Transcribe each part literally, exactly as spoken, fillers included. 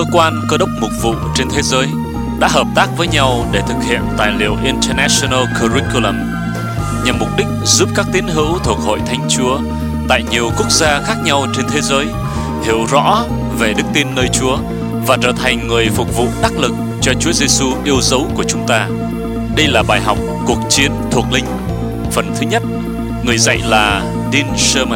cơ quan cơ đốc mục vụ trên thế giới đã hợp tác với nhau để thực hiện tài liệu International Curriculum nhằm mục đích giúp các tín hữu thuộc Hội Thánh Chúa tại nhiều quốc gia khác nhau trên thế giới hiểu rõ về đức tin nơi Chúa và trở thành người phục vụ đắc lực cho Chúa Giêsu yêu dấu của chúng ta. Đây là bài học Cuộc chiến thuộc linh. Phần thứ nhất, người dạy là Dean Sherman.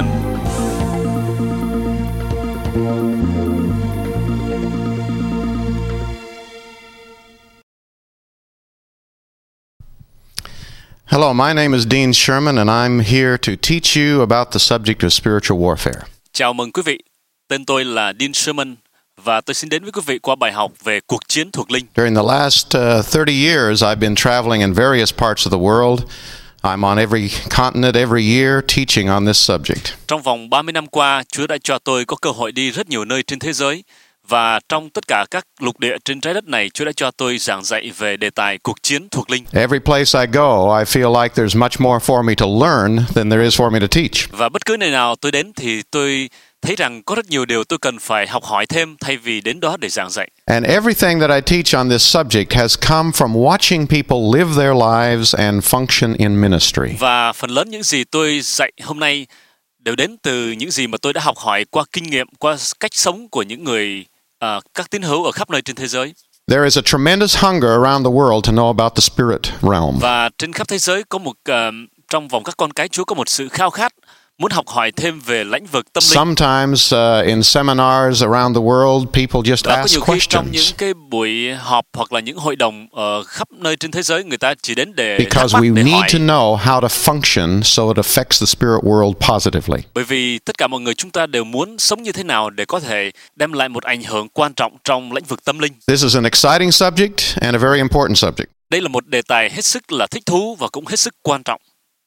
Hello, my name is Dean Sherman and I'm here to teach you about the subject of spiritual warfare. Chào mừng quý vị. Tên tôi là Dean Sherman và tôi xin đến với quý vị qua bài học về cuộc chiến thuộc linh. During the last uh, thirty years, I've been traveling in various parts of the world. I'm on every continent every year teaching on this subject. Trong vòng ba mươi năm qua, Chúa đã cho tôi có cơ hội đi rất nhiều nơi trên thế giới. Và trong tất cả các lục địa trên trái đất này, Chúa đã cho tôi giảng dạy về đề tài cuộc chiến thuộc linh. Every place I go, I feel like there's much more for me to learn than there is for me to teach. Và bất cứ nơi nào tôi đến thì tôi thấy rằng có rất nhiều điều tôi cần phải học hỏi thêm thay vì đến đó để giảng dạy. And everything that I teach on this subject has come from watching people live their lives and function in ministry. Và phần lớn những gì tôi dạy hôm nay đều đến từ những gì mà tôi đã học hỏi qua kinh nghiệm, qua cách sống của những người Uh, các tín hữu ở khắp nơi trên thế giới. There is a tremendous hunger around the world to know about the spirit realm. Và trên khắp thế giới có một uh, trong vòng các con cái Chúa có một sự khao khát muốn học hỏi thêm về lĩnh vực tâm linh. Sometimes uh, in seminars around the world, people just Và có ask nhiều khi questions. trong những cái buổi họp hoặc là những hội đồng ở khắp nơi trên thế giới, người ta chỉ đến để Because thắc mắc, we để need hỏi. to know how to function so it affects the spirit world positively. Bởi vì tất cả mọi người chúng ta đều muốn sống như thế nào để có thể đem lại một ảnh hưởng quan trọng trong lĩnh vực tâm linh. This is an exciting subject and a very important subject. Đây là một đề tài hết sức là thích thú và cũng hết sức quan trọng.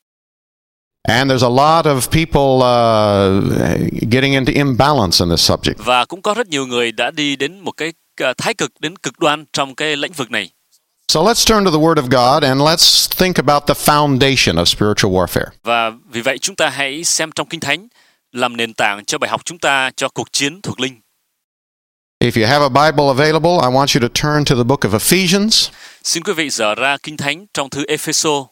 And there's a lot of people uh, getting into imbalance in this subject. Và cũng có rất nhiều người đã đi đến một cái thái cực, đến cực đoan trong cái lĩnh vực này. So let's turn to the Word of God and let's think about the foundation of spiritual warfare. Và vì vậy chúng ta hãy xem trong Kinh Thánh làm nền tảng cho bài học chúng ta cho cuộc chiến thuộc linh. If you have a Bible available, I want you to turn to the book of Ephesians. Xin quý vị dở ra Kinh Thánh trong thư Ê-phê-sô.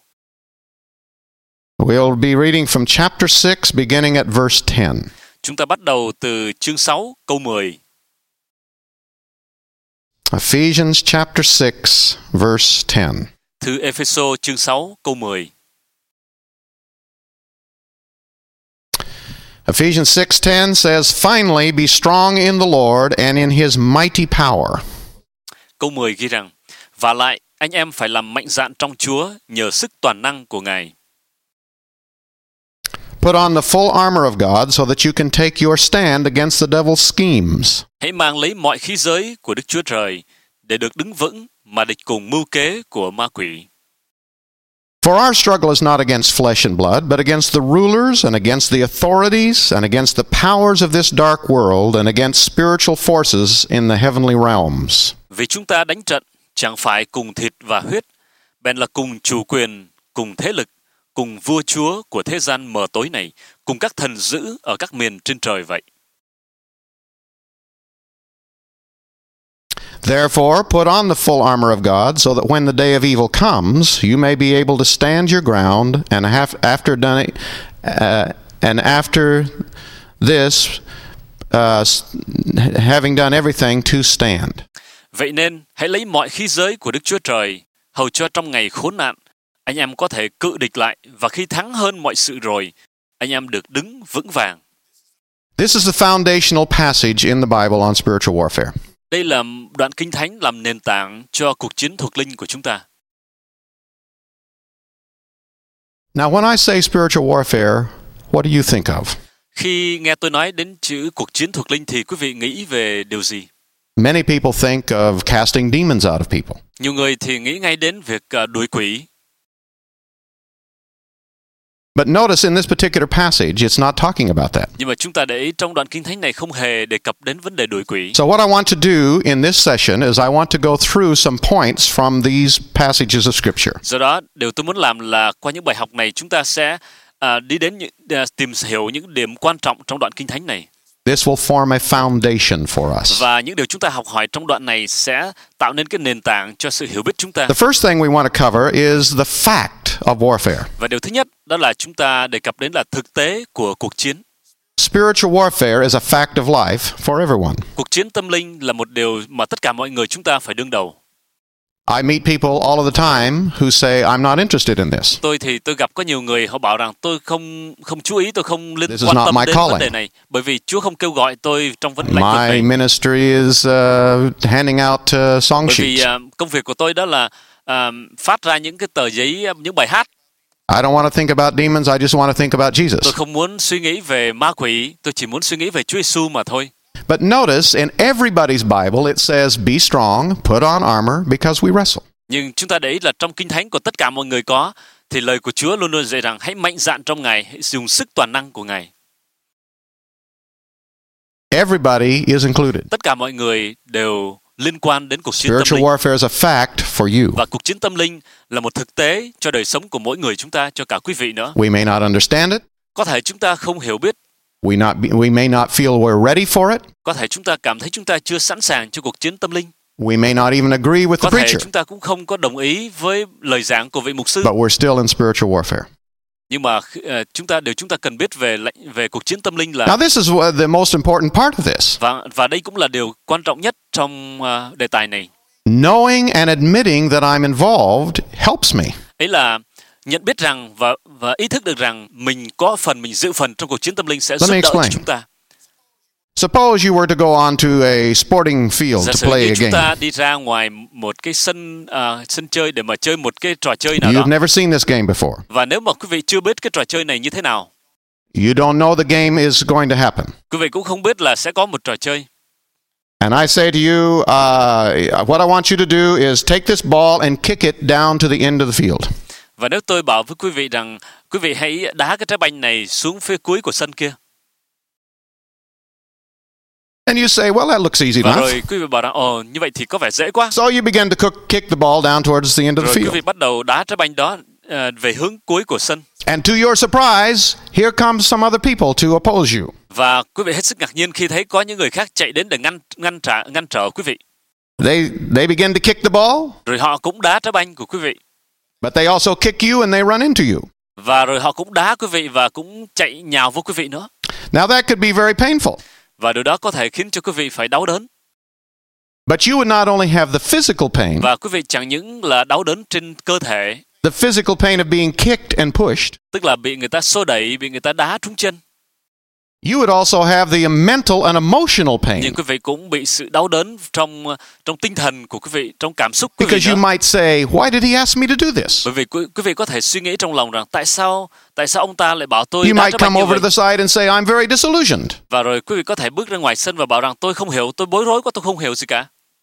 We'll be reading from chapter six, beginning at verse ten. Chúng ta bắt đầu từ chương sáu, câu mười. Ephesians chapter six, verse ten. Thư Ê-phê-sô chương sáu, câu mười. Ephesians six ten says, "Finally be strong in the Lord and in his mighty power." Câu mười ghi rằng, và lại anh em phải làm mạnh dạn trong Chúa nhờ sức toàn năng của Ngài. Put on the full armor of God so that you can take your stand against the devil's schemes. Hãy mang lấy mọi khí giới của Đức Chúa Trời để được đứng vững mà địch cùng mưu kế của ma quỷ. For our struggle is not against flesh and blood, but against the rulers and against the authorities and against the powers of this dark world and against spiritual forces in the heavenly realms. Vì chúng ta đánh trận chẳng phải cùng thịt và huyết, bèn là cùng chủ quyền, cùng thế lực, cùng vua chúa của thế gian mờ tối này, cùng các thần dữ ở các miền trên trời vậy. Therefore, put on the full armor of God so that when the day of evil comes, you may be able to stand your ground and have, after done it, uh, and after this, uh, having done everything, to stand. Vậy nên, hãy lấy mọi khí giới của Đức Chúa Trời, hầu cho trong ngày khốn nạn, anh em có thể cự địch lại, và khi thắng hơn mọi sự rồi, anh em được đứng vững vàng. This is the foundational passage in the Bible on spiritual warfare. Đây là đoạn Kinh Thánh làm nền tảng cho cuộc chiến thuộc linh của chúng ta. Now, when I say spiritual warfare, what do you think of? Khi nghe tôi nói đến chữ cuộc chiến thuộc linh thì quý vị nghĩ về điều gì? Many people think of casting demons out of people. Nhiều người thì nghĩ ngay đến việc đuổi quỷ. But notice in this particular passage, it's not talking about that. Nhưng mà chúng ta để ý trong đoạn Kinh Thánh này không hề đề cập đến vấn đề đuổi quỷ. So what I want to do in this session is I want to go through some points from these passages of Scripture. Do đó, điều tôi muốn làm là qua những bài học này chúng ta sẽ uh, đi đến những, uh, tìm hiểu những điểm quan trọng trong đoạn Kinh Thánh này. This will form a foundation for us. Và những điều chúng ta học hỏi trong đoạn này sẽ tạo nên cái nền tảng cho sự hiểu biết chúng ta. The first thing we want to cover is the fact of warfare. Và điều thứ nhất đó là chúng ta đề cập đến là thực tế của cuộc chiến. Spiritual warfare is a fact of life for everyone. Cuộc chiến tâm linh là một điều mà tất cả mọi người chúng ta phải đương đầu. I meet people all of the time who say, I'm not interested in this. Tôi thì tôi gặp có nhiều người họ bảo rằng tôi không không chú ý, tôi không liên This is quan not tâm my đến calling. vấn đề này, bởi vì Chúa không kêu gọi tôi trong vấn lĩnh vực My này. ministry is uh, handing out uh, song Bởi vì sheets. uh, công việc của tôi đó là uh, phát ra những cái tờ giấy, những bài hát. I don't want to think about demons. I just want to think about Tôi Jesus. không muốn suy nghĩ về ma quỷ, tôi chỉ muốn suy nghĩ về Chúa Giêsu mà thôi. But notice in everybody's Bible it says, be strong, put on armor, because we wrestle. Nhưng chúng ta để ý là trong Kinh Thánh của tất cả mọi người có, thì lời của Chúa luôn luôn dạy rằng hãy mạnh dạn trong Ngài, hãy dùng sức toàn năng của Ngài. Everybody is included. Tất cả mọi người đều liên quan đến cuộc chiến tâm Spiritual linh. warfare is a fact for you. Và cuộc chiến tâm linh là một thực tế cho đời sống của mỗi người chúng ta, cho cả quý vị nữa. We may not understand it. Có thể chúng ta không hiểu biết, We not be, we may not feel we're ready for it. có thể chúng ta cảm thấy chúng ta chưa sẵn sàng cho cuộc chiến tâm linh. We may not even agree with Có the thể preacher. chúng ta cũng không có đồng ý với lời giảng của vị mục sư. But we're still in spiritual warfare. Nhưng mà uh, chúng ta điều chúng ta cần biết về lệnh về cuộc chiến tâm linh là Now this is what the most important part of this. và và đây cũng là điều quan trọng nhất trong uh, đề tài này. Knowing and admitting that I'm involved helps me. Ấy là nhận biết rằng và và ý thức được rằng mình có phần, mình dự phần trong cuộc chiến tâm linh sẽ Let giúp me đỡ cho explain. chúng ta. Suppose you were to go onto a sporting field Giả to sử play như a chúng game. ta đi ra ngoài một cái sân uh, sân chơi để mà chơi một cái trò chơi nào đó. You've never seen this game before. Và nếu mà quý vị chưa biết cái trò chơi này như thế nào, You don't know the game is going to happen. quý vị cũng không biết là sẽ có một trò chơi. And I say to you, uh, what I want you to do is take this ball and kick it down to the end of the field. Và nếu tôi bảo với quý vị rằng quý vị hãy đá cái trái banh này xuống phía cuối của sân kia. And you say, well, that looks easy Và enough. rồi quý vị bảo rằng ồ, như vậy thì có vẻ dễ quá. So you begin to cook, kick the ball down towards the end of Rồi the quý vị field. bắt đầu đá trái banh đó uh, về hướng cuối của sân. And to your surprise, here comes some other people to oppose you. Và quý vị hết sức ngạc nhiên khi thấy có những người khác chạy đến để ngăn ngăn trả ngăn trở quý vị. They they begin to kick the ball, Rồi họ cũng đá trái banh của quý vị. but they also kick you and they run into you. Và rồi họ cũng đá quý vị và cũng chạy nhào vô quý vị nữa. Now that could be very painful. Và điều đó có thể khiến cho quý vị phải đau đớn. But you would not only have the physical pain, Và quý vị chẳng những là đau đớn trên cơ thể, the physical pain of being kicked and pushed, tức là bị người ta xô đẩy, bị người ta đá trúng chân. you would also have the mental and emotional pain. Nhưng quý vị cũng bị sự đau đớn trong trong tinh thần của quý vị, trong cảm xúc quý vị Because you nữa. might say, why did he ask me to do this? Bởi vì quý, quý vị có thể suy nghĩ trong lòng rằng tại sao tại sao ông ta lại bảo tôi You đá might trái banh come như over vậy? to the side and say, I'm very disillusioned. Và rồi quý vị có thể bước ra ngoài sân và bảo rằng tôi không hiểu, tôi bối rối quá, tôi không hiểu gì cả.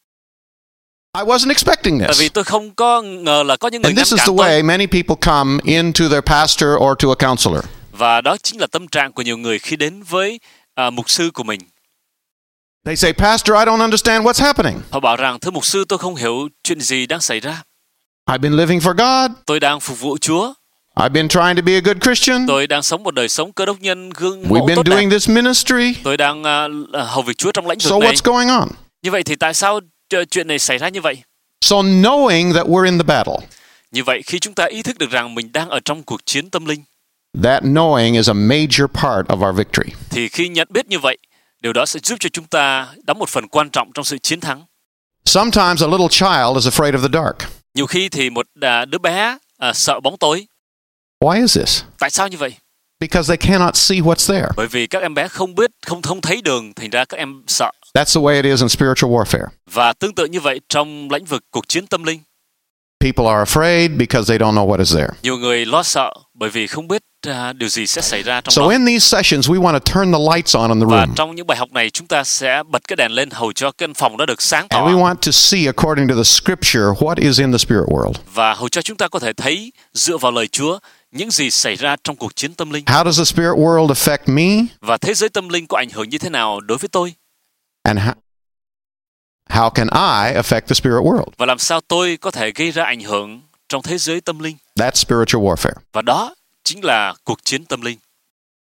I wasn't expecting Tại vì this. tôi không có ngờ là có những người And ngăn this is cản the tôi. way many people come into their pastor or to a counselor. Và đó chính là tâm trạng của nhiều người khi đến với à, mục sư của mình. They say, Pastor, I don't understand what's happening. Họ bảo rằng thưa mục sư, tôi không hiểu chuyện gì đang xảy ra. I've been living for God. Tôi đang phục vụ Chúa. I've been trying to be a good Christian. Tôi đang sống một đời sống cơ đốc nhân gương We've mẫu been tốt đẹp. doing this ministry. Tôi đang uh, hầu việc Chúa trong lãnh So vực này. what's going on? Như vậy thì tại sao ch- chuyện này xảy ra như vậy? So knowing that we're in the battle, Như vậy khi chúng ta ý thức được rằng mình đang ở trong cuộc chiến tâm linh, that knowing is a major part of our victory. thì khi nhận biết như vậy, điều đó sẽ giúp cho chúng ta đóng một phần quan trọng trong sự chiến thắng. Sometimes a little child is afraid of the dark. Nhiều khi thì một uh, đứa bé uh, sợ bóng tối. Why is this? Tại sao như vậy? Because they cannot see what's there. Bởi vì các em bé không biết, không không thấy đường, thành ra các em sợ. That's the way it is in spiritual warfare. Và tương tự như vậy trong lĩnh vực cuộc chiến tâm linh, People are afraid because they don't know what is there. nhiều người lo sợ bởi vì không biết uh, điều gì sẽ xảy ra trong So đó. in these sessions, we want to turn the lights on in the Và room. trong những bài học này chúng ta sẽ bật cái đèn lên hầu cho căn phòng đó được sáng tỏ. And we want to see, according to the scripture, what is in the spirit world. Và hầu cho chúng ta có thể thấy dựa vào lời Chúa những gì xảy ra trong cuộc chiến tâm linh. How does the spirit world affect me? Và thế giới tâm linh có ảnh hưởng như thế nào đối với tôi? And how, how can I affect the spirit world? Và làm sao tôi có thể gây ra ảnh hưởng trong thế giới tâm linh? That's spiritual warfare. Và đó chính là cuộc chiến tâm linh.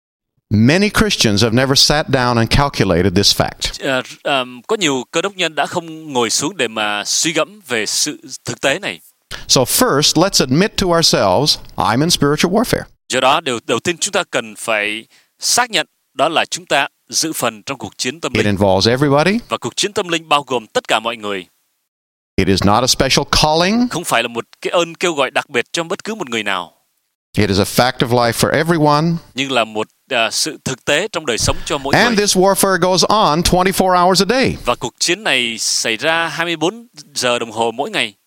Many Christians have never sat down and calculated this fact. À, à, có nhiều cơ đốc nhân đã không ngồi xuống để mà suy gẫm về sự thực tế này. So first, let's admit to ourselves, I'm in spiritual warfare. Do đó, điều đầu tiên chúng ta cần phải xác nhận đó là chúng ta dự phần trong cuộc chiến tâm It linh. involves everybody. Và cuộc chiến tâm linh bao gồm tất cả mọi người. It is not a special calling. Không phải là một cái ơn kêu gọi đặc biệt cho bất cứ một người nào. It is a fact of life for everyone. Nhưng là một uh, sự thực tế trong đời sống cho mỗi And người. this warfare goes on twenty-four hours a day. Và cuộc chiến này xảy ra hai mươi bốn giờ đồng hồ mỗi ngày.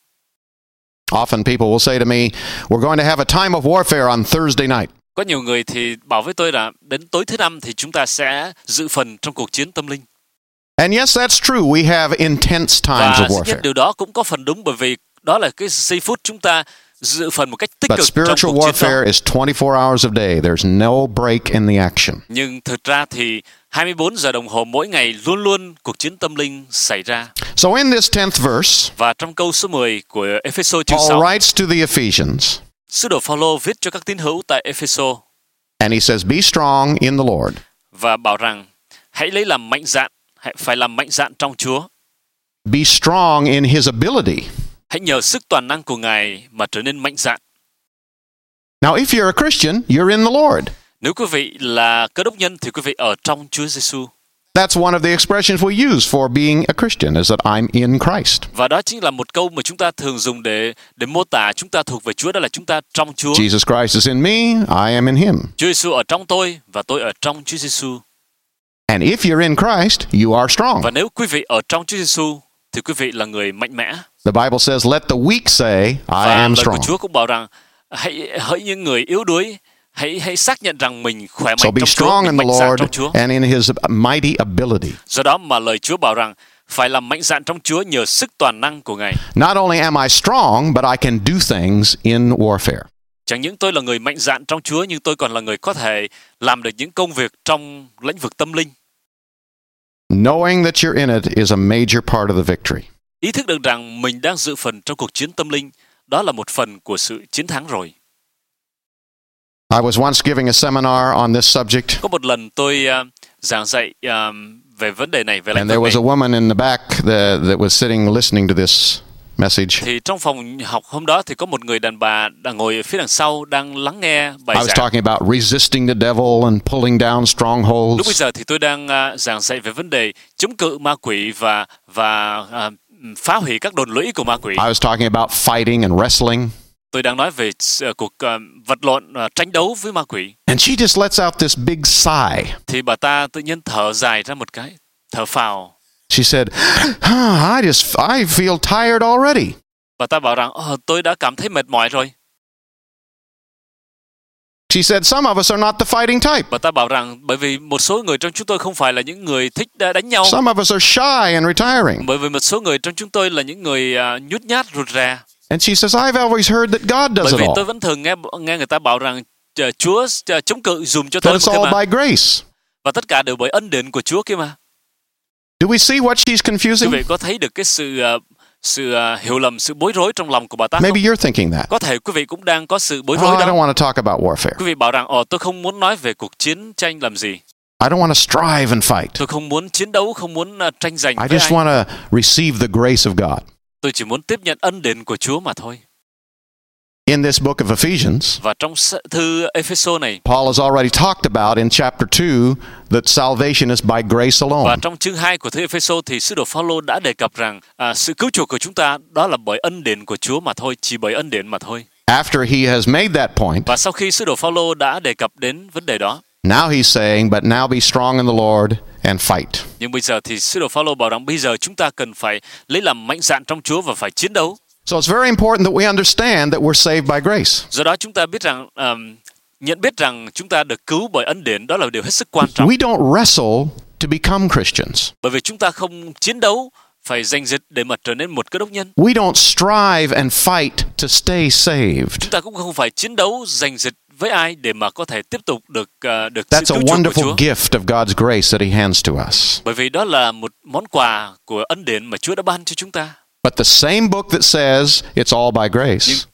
Often people will say to me, we're going to have a time of warfare on Thursday night. Có nhiều người thì bảo với tôi là đến tối thứ năm thì chúng ta sẽ dự phần trong cuộc chiến tâm linh. And yes, that's true. We have intense times Và of dĩ nhiên warfare. điều đó cũng có phần đúng, bởi vì đó là cái giây phút chúng ta dự phần một cách tích But cực trong spiritual cuộc chiến đó. warfare is twenty-four hours a day. There's no break in the action. Nhưng thực ra thì hai mươi bốn giờ đồng hồ mỗi ngày luôn luôn cuộc chiến tâm linh xảy ra. So in this tenth verse, Và trong câu số mười của Ephesos chương Paul sáu, writes to the Ephesians, sứ đồ Phaolô viết cho các tín hữu tại Ephesos and he says, be strong in the Lord. và bảo rằng hãy lấy làm mạnh dạn, hãy phải làm mạnh dạn trong Chúa. Be strong in his ability. Hãy nhờ sức toàn năng của Ngài mà trở nên mạnh dạn. Now, if you're a Christian, you're in the Lord. Nếu quý vị là cơ đốc nhân thì quý vị ở trong Chúa Giêsu. That's one of the expressions we use for being a Christian, is that I'm in Christ. Và đó chính là một câu mà chúng ta thường dùng để để mô tả chúng ta thuộc về Chúa, đó là chúng ta trong Chúa. Jesus Christ is in me, I am in him. Chúa Giêsu ở trong tôi và tôi ở trong Chúa Giêsu. And if you're in Christ, you are strong. Và nếu quý vị ở trong Chúa Giêsu thì quý vị là người mạnh mẽ. The Bible says, let the weak say, I Và am lời của strong. Chúa cũng bảo rằng hãy hỡi những người yếu đuối, hãy hãy xác nhận rằng mình khỏe So mạnh be trong Chúa, strong mình in the mạnh dạn Lord trong Chúa. and in his mighty ability. Do đó mà lời Chúa bảo rằng phải làm mạnh dạn trong Chúa nhờ sức toàn năng của Ngài. Not only am I strong, but I can do things in warfare. Chẳng những tôi là người mạnh dạn trong Chúa, nhưng tôi còn là người có thể làm được những công việc trong lĩnh vực tâm linh. Knowing that you're in it is a major part of the victory. Ý thức được rằng mình đang dự phần trong cuộc chiến tâm linh, đó là một phần của sự chiến thắng rồi. I was once giving a seminar on this subject, Có một lần tôi uh, giảng dạy uh, về vấn đề này, về lĩnh and there vực was a này. woman in the back that, that was sitting listening to this message. Thì trong phòng học hôm đó thì có một người đàn bà đang ngồi ở phía đằng sau đang lắng nghe bài I was giảng. talking about resisting the devil and pulling down Lúc bây strongholds. giờ thì tôi đang uh, giảng dạy về vấn đề chống cự ma quỷ và và uh, phá hủy các đồn lũy của ma quỷ. I was talking about fighting and wrestling. Tôi đang nói về uh, cuộc uh, vật lộn uh, tranh đấu với ma quỷ. And she just lets out this big sigh. Thì bà ta tự nhiên thở dài ra một cái, thở phào. She said, "Ah, I just, I feel tired already." Bà ta bảo rằng oh, tôi đã cảm thấy mệt mỏi rồi. She said, "Some of us are not the fighting type. Bà ta bảo rằng bởi vì một số người trong chúng tôi không phải là những người thích đánh nhau. Some of us are shy and retiring." Bởi vì một số người trong chúng tôi là những người uh, nhút nhát rụt rè. And she says, "I've always heard that God does Bởi it vì all. tôi vẫn thường nghe nghe người ta bảo rằng uh, Chúa uh, chống cự dùm cho That tôi it's kia all mà. by grace." Và tất cả đều bởi ân điển của Chúa kia mà. Do we see what she's Quý confusing? vị có thấy được cái sự uh, sự uh, hiểu lầm, sự bối rối trong lòng của bà ta không? Maybe you're thinking that. Có thể quý vị cũng đang có sự bối Oh, rối I don't đó. want to talk about warfare. Quý vị bảo rằng, ồ, tôi không muốn nói về cuộc chiến tranh làm gì. I don't want to strive and fight. Tôi không muốn chiến đấu, không muốn uh, tranh giành I với just ai. want to receive the grace of God. Tôi chỉ muốn tiếp nhận ân điển của Chúa mà thôi. In this book of Ephesians, Và trong thư Ephesos này, Paul has already talked about in chapter two that salvation is by grace và alone. trong chương hai của thư Ephesos thì sứ đồ Phaolô đã đề cập rằng à, sự cứu chuộc của chúng ta đó là bởi ân điển của Chúa mà thôi, chỉ bởi ân điển mà thôi. After he has made that point, Và sau khi sứ đồ Phaolô đã đề cập đến vấn đề đó, now he's saying, "But now be strong in the Lord and fight." nhưng bây giờ thì sứ đồ Phaolô bảo rằng bây giờ chúng ta cần phải lấy làm mạnh dạn trong Chúa và phải chiến đấu. So it's very important that we understand that we're saved by grace. Do đó chúng ta biết rằng um, nhận biết rằng chúng ta được cứu bởi ân điển, đó là điều hết sức quan trọng. We don't wrestle to become Christians. Bởi vì chúng ta không chiến đấu phải giành giật để mà trở nên một cơ đốc nhân. We don't strive and fight to stay saved. Chúng ta cũng không phải chiến đấu giành giật với ai để mà có thể tiếp tục được uh, được That's sự a cứu chuộc của wonderful Chúa. gift of God's grace that he hands to us. Bởi vì đó là một món quà của ân điển mà Chúa đã ban cho chúng ta. But the same book that says it's all by grace Nhưng cũng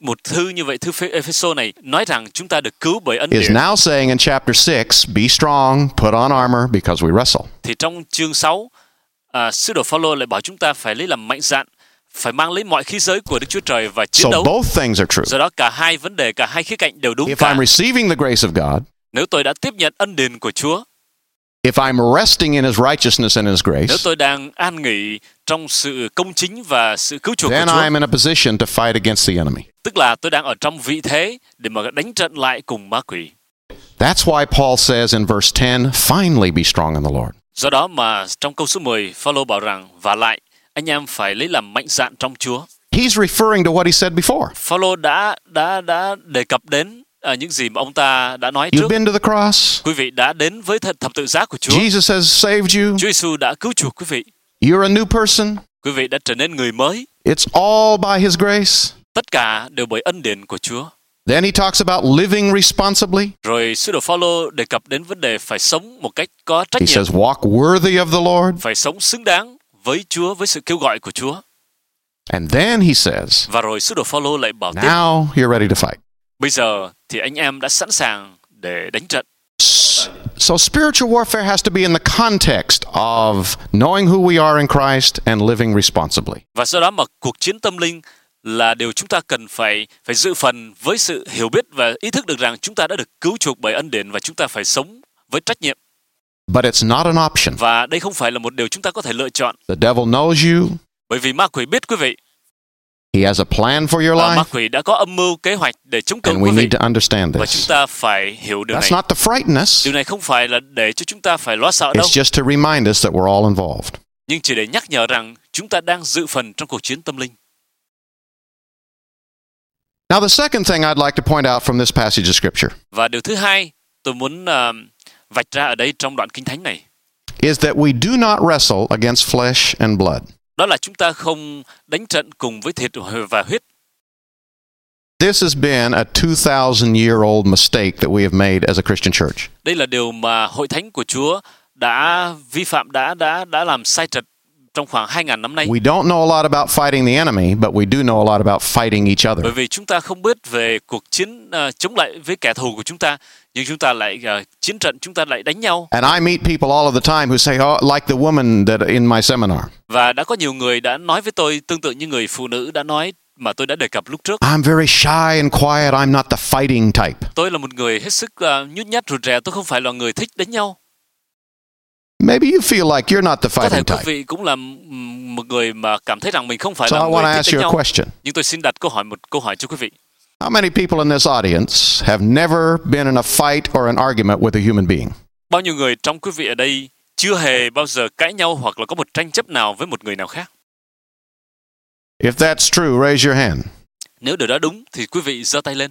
một thư như vậy, thư Ephesos này nói rằng chúng ta được cứu bởi ân is điển. now saying in chapter six, be strong, put on armor, because we wrestle. Thì trong chương sáu, à, sứ đồ Phaolô lại bảo chúng ta phải lấy làm mạnh dạn, phải mang lấy mọi khí giới của Đức Chúa Trời và chiến So đấu. both things are true. Do đó cả hai vấn đề, cả hai khía cạnh đều đúng If cả. I'm receiving the grace of God, Nếu tôi đã tiếp nhận ân điển của Chúa, if I'm resting in His righteousness and His nếu grace, tôi đang an nghỉ trong sự công chính và sự cứu chuộc của then Chúa, I'm in a position to fight against the enemy. tức là tôi đang ở trong vị thế để mà đánh trận lại cùng ma quỷ. That's why Paul says in verse ten, finally be strong in the Lord. Do đó mà trong câu số mười, Phaolô bảo rằng và lại anh em phải lấy làm mạnh dạn trong Chúa. He's referring to what he said before. Phaolô đã đã đã đề cập đến à, những gì mà ông ta đã nói You've trước. been to the cross. Quý vị đã đến với thật thập tự giá của Chúa. Jesus has saved you. Chúa Giêsu đã cứu chuộc quý vị. You're a new person. Quý vị đã trở nên người mới. It's all by His grace. Tất cả đều bởi ân điển của Chúa. Then he talks about living responsibly. Rồi sứ đồ Phaolô đề cập đến vấn đề phải sống một cách có trách He nhiệm, says, walk worthy of the Lord. phải sống xứng đáng với Chúa, với sự kêu gọi của Chúa. And then he says, Và rồi sứ đồ Phaolô lại bảo tiếp, now you're ready to fight. bây giờ thì anh em đã sẵn sàng để đánh trận. So spiritual warfare has to be in the context of knowing who we are in Christ and living responsibly. Và do đó mà cuộc chiến tâm linh là điều chúng ta cần phải phải dự phần với sự hiểu biết và ý thức được rằng chúng ta đã được cứu chuộc bởi ân điển và chúng ta phải sống với trách nhiệm. But it's not an option. Và đây không phải là một điều chúng ta có thể lựa chọn. The devil knows you. Bởi vì ma quỷ biết quý vị. He has a plan for your Và ma life. quỷ đã có âm mưu kế hoạch để chống cự And we quý vị. need to understand Và chúng this. ta phải hiểu điều That's này. not to frighten us. Điều này không phải là để cho chúng ta phải lo sợ đâu. It's just to remind us that we're all involved. Nhưng chỉ để nhắc nhở rằng chúng ta đang dự phần trong cuộc chiến tâm linh. Now, the second thing I'd like to point out from this passage of Scripture Và điều thứ hai tôi muốn uh, vạch ra ở đây trong đoạn Kinh Thánh này, is that we do not wrestle against flesh and blood. đó là chúng ta không đánh trận cùng với thịt và huyết. This has been a two thousand year old mistake that we have made as a Christian church. Đây là điều mà hội thánh của Chúa đã vi phạm, đã đã đã làm sai trật trong khoảng hai nghìn năm nay. We don't know a lot about fighting the enemy, but we do know a lot about fighting each Bởi other. vì chúng ta không biết về cuộc chiến uh, chống lại với kẻ thù của chúng ta, nhưng chúng ta lại uh, chiến trận, chúng ta lại đánh nhau. And I meet people all of the time who say, oh, like the woman that in my seminar. Và đã có nhiều người đã nói với tôi tương tự như người phụ nữ đã nói mà tôi đã đề cập lúc trước. I'm very shy and quiet. I'm not the fighting type. Tôi là một người hết sức uh, nhút nhát rụt rè, tôi không phải là người thích đánh nhau. Maybe you feel like you're not the Có thể fighting quý type. vị cũng là mm, một người mà cảm thấy rằng mình không phải So là I người want to thích ask đánh you a nhau. question. Nhưng tôi xin đặt câu hỏi một câu hỏi cho quý vị. How many people in this audience have never been in a fight or an argument with a human being? Bao nhiêu người trong quý vị ở đây chưa hề bao giờ cãi nhau hoặc là có một tranh chấp nào với một người nào khác? If that's true, raise your hand. Nếu điều đó đúng thì quý vị giơ tay lên.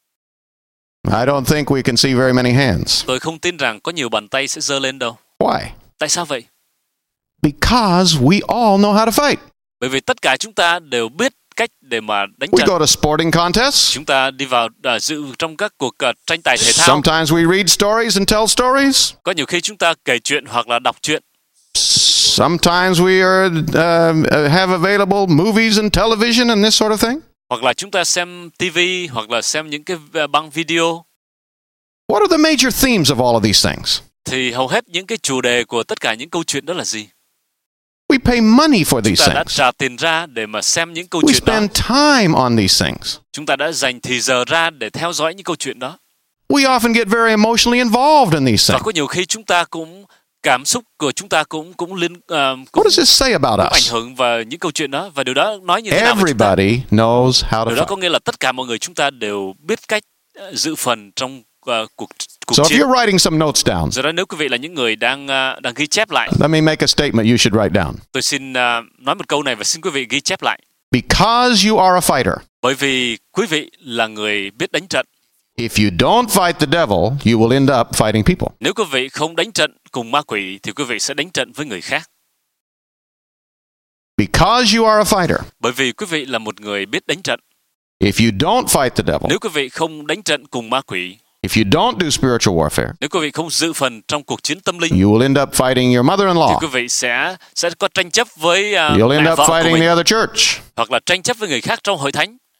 I don't think we can see very many hands. Tôi không tin rằng có nhiều bàn tay sẽ giơ lên đâu. Why? Tại sao vậy? Because we all know how to fight. Bởi vì tất cả chúng ta đều biết cách để mà đánh We trận. go to sporting contests. Chúng ta đi vào uh, dự trong các cuộc uh, tranh tài thể thao. Sometimes we read stories and tell stories. Có nhiều khi chúng ta kể chuyện hoặc là đọc truyện. Sometimes we are uh, have available movies and television and this sort of thing. Hoặc là chúng ta xem ti vi hoặc là xem những cái uh, băng video. What are the major themes of all of these things? Thì hầu hết những cái chủ đề của tất cả những câu chuyện đó là gì? We pay money for Chúng these ta đã things. trả tiền ra để mà xem những câu We chuyện đó. spend time on these things. Chúng ta đã dành thì giờ ra để theo dõi những câu chuyện đó. We often get very emotionally involved in these Và things. có nhiều khi chúng ta cũng cảm xúc của chúng ta cũng cũng liên uh, What cũng, does this say about cũng ảnh us? hưởng vào những câu chuyện đó, và điều đó nói như thế nào về chúng ta? Everybody knows how Điều to đó có fight. nghĩa là tất cả mọi người chúng ta đều biết cách uh, dự phần trong uh, cuộc cuộc So if chiến. you're writing some notes down, Do đó nếu quý vị là những người đang uh, đang ghi chép lại, let me make a statement you should write down. tôi xin uh, nói một câu này và xin quý vị ghi chép lại. Because you are a fighter, Bởi vì quý vị là người biết đánh trận. if you don't fight the devil, you will end up fighting people. Nếu quý vị không đánh trận cùng ma quỷ thì quý vị sẽ đánh trận với người khác. Because you are a fighter, Bởi vì quý vị là một người biết đánh trận. if you don't fight the devil, Nếu quý vị không đánh trận cùng ma quỷ, if you don't do spiritual warfare, nếu quý vị không dự phần trong cuộc chiến tâm linh, you will end up fighting your thì mother-in-law. quý vị sẽ sẽ có tranh chấp với uh, You'll end mẹ up vợ của fighting mình, the other church. hoặc là tranh chấp với người khác trong hội thánh.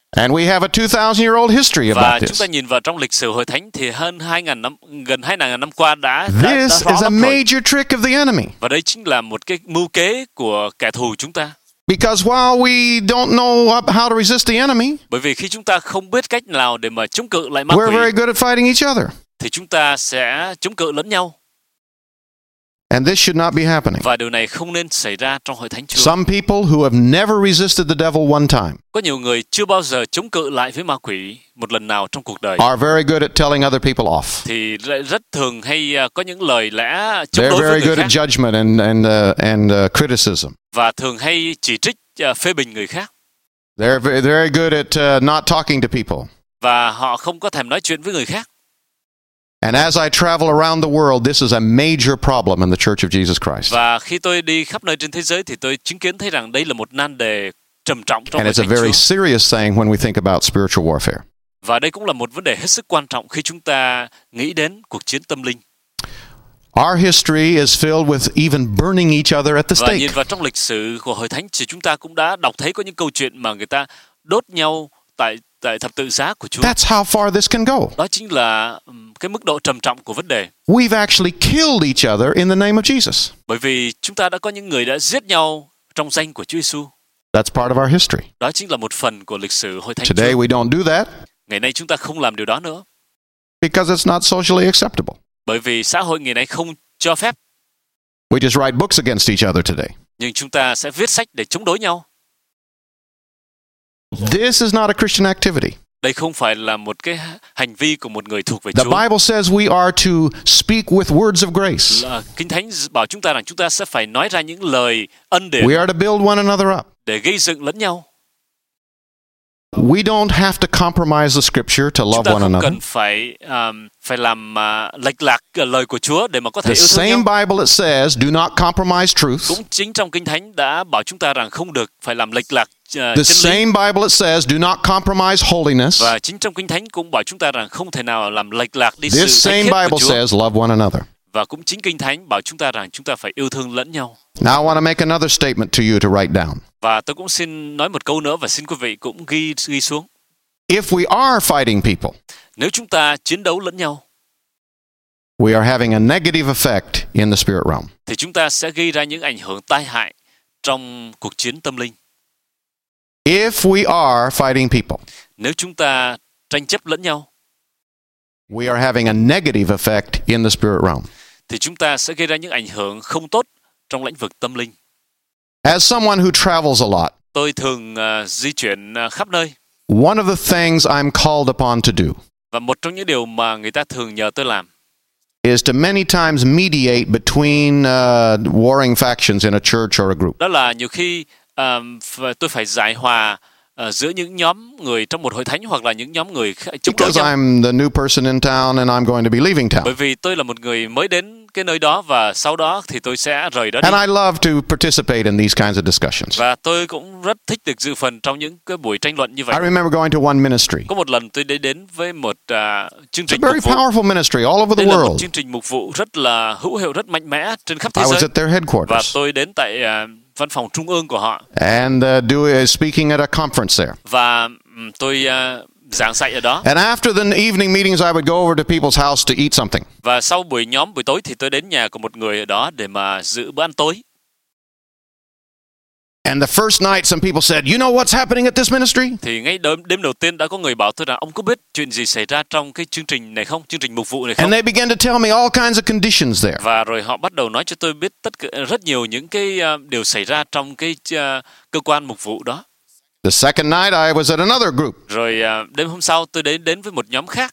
And we have a two thousand year old history Và about chúng this. ta nhìn vào trong lịch sử hội thánh thì hơn hai nghìn năm, gần hai nghìn năm qua đã, đã, đã This rõ is a lắm rồi. major trick of the enemy. Và đây chính là một cái mưu kế của kẻ thù chúng ta. Because while we don't know how to resist the enemy, Bởi vì khi chúng ta không biết cách nào để mà chống cự lại ma we're quỷ, very good at fighting each other. thì chúng ta sẽ chống cự lẫn nhau. And this should not be happening. Và điều này không nên xảy ra trong hội thánh Chúa. Some people who have never resisted the devil one time Có nhiều người chưa bao giờ chống cự lại với ma quỷ một lần nào trong cuộc đời, are very good at telling other people off. thì rất thường hay uh, có những lời lẽ chống They're đối với very người good at khác, judgment and and uh, and uh, criticism. và thường hay chỉ trích, uh, phê bình người khác. They're very, very good at uh, not talking to people. Và họ không có thèm nói chuyện với người khác. And as I travel around the world, this is a major problem in the Church of Jesus Christ. Và khi tôi đi khắp nơi trên thế giới thì tôi chứng kiến thấy rằng đây là một nan đề trầm trọng trong And hội it's a thánh very Chúa. serious thing when we think about spiritual warfare. Và đây cũng là một vấn đề hết sức quan trọng khi chúng ta nghĩ đến cuộc chiến tâm linh. Our history is filled with even burning each other at the Và stake. nhìn vào trong lịch sử của hội thánh thì chúng ta cũng đã đọc thấy có những câu chuyện mà người ta đốt nhau tại tại thập tự giá của Chúa. That's how far this can go. Đó chính là um, cái mức độ trầm trọng của vấn đề. We've actually killed each other in the name of Jesus. Bởi vì chúng ta đã có những người đã giết nhau trong danh của Chúa Giêsu. That's part of our history. Đó chính là một phần của lịch sử hội thánh Today Chúa. we don't do that Ngày nay chúng ta không làm điều đó nữa. because it's not socially acceptable. Bởi vì xã hội ngày nay không cho phép. We just write books against each other today. Nhưng chúng ta sẽ viết sách để chống đối nhau. This is not a Christian activity. Đây không phải là một cái hành vi của một người thuộc về The Chúa. Bible says we are to speak with words of grace. Là Kinh Thánh bảo chúng ta rằng chúng ta sẽ phải nói ra những lời ân điển We are to build one another up. để gây dựng lẫn nhau. We don't have to compromise the scripture to Chúng love ta one không another. cần phải um, phải làm uh, lệch lạc uh, lời của Chúa để mà có thể The yêu thương same nhau. Bible that says do not compromise truth. Cũng chính trong Kinh Thánh đã bảo chúng ta rằng không được phải làm lệch lạc uh, The chân lý. same Bible that says do not compromise holiness. Và chính trong Kinh Thánh cũng bảo chúng ta rằng không thể nào làm lệch lạc đi This sự same thánh khiết Bible của Chúa. says love one another. Và cũng chính Kinh Thánh bảo chúng ta rằng chúng ta phải yêu thương lẫn nhau. Now I want to make another statement to you to write down. Và tôi cũng xin nói một câu nữa và xin quý vị cũng ghi ghi xuống. If we are fighting people, Nếu chúng ta chiến đấu lẫn nhau we are having a negative effect in the spirit realm. thì chúng ta sẽ gây ra những ảnh hưởng tai hại trong cuộc chiến tâm linh. If we are fighting people, Nếu chúng ta tranh chấp lẫn nhau we are having a negative effect in the spirit realm. thì chúng ta sẽ gây ra những ảnh hưởng không tốt trong lĩnh vực tâm linh. As someone who travels a lot, Tôi thường uh, di chuyển uh, khắp nơi, one of the things I'm called upon to do và một trong những điều mà người ta thường nhờ tôi làm is to many times mediate between uh, warring factions in a church or a group. đó là nhiều khi um, ph- tôi phải giải hòa uh, giữa những nhóm người trong một hội thánh hoặc là những nhóm người khác- chống đối Because nhau. I'm the new person in town and I'm going to be leaving town. Bởi vì tôi là một người mới đến cái nơi đó và sau đó thì tôi sẽ rời đó đi. And I love to participate in these kinds of discussions. Và tôi cũng rất thích được dự phần trong những cái buổi tranh luận như vậy. I remember going to one ministry. Có một lần tôi đến đến với một uh, chương It's a trình very mục vụ. powerful ministry all over the Đây là một world. chương trình mục vụ rất là hữu hiệu, rất mạnh mẽ trên khắp I thế was giới. at their Và headquarters tôi đến tại uh, văn phòng trung ương của họ and uh, do uh, speaking at a conference there. và um, tôi uh, giảng dạy ở đó. And after the evening meetings, I would go over to people's house to eat something. Và sau buổi nhóm buổi tối thì tôi đến nhà của một người ở đó để mà dự bữa ăn tối. And the first night, some people said, "You know what's happening at this ministry?" Thì ngay đêm, đêm đầu tiên đã có người bảo tôi rằng ông có biết chuyện gì xảy ra trong cái chương trình này không, chương trình mục vụ này không? And they began to tell me all kinds of conditions there. Và rồi họ bắt đầu nói cho tôi biết tất cả rất nhiều những cái uh, điều xảy ra trong cái uh, cơ quan mục vụ đó. The second night, I was at another group, Rồi uh, đêm hôm sau tôi đến đến với một nhóm khác.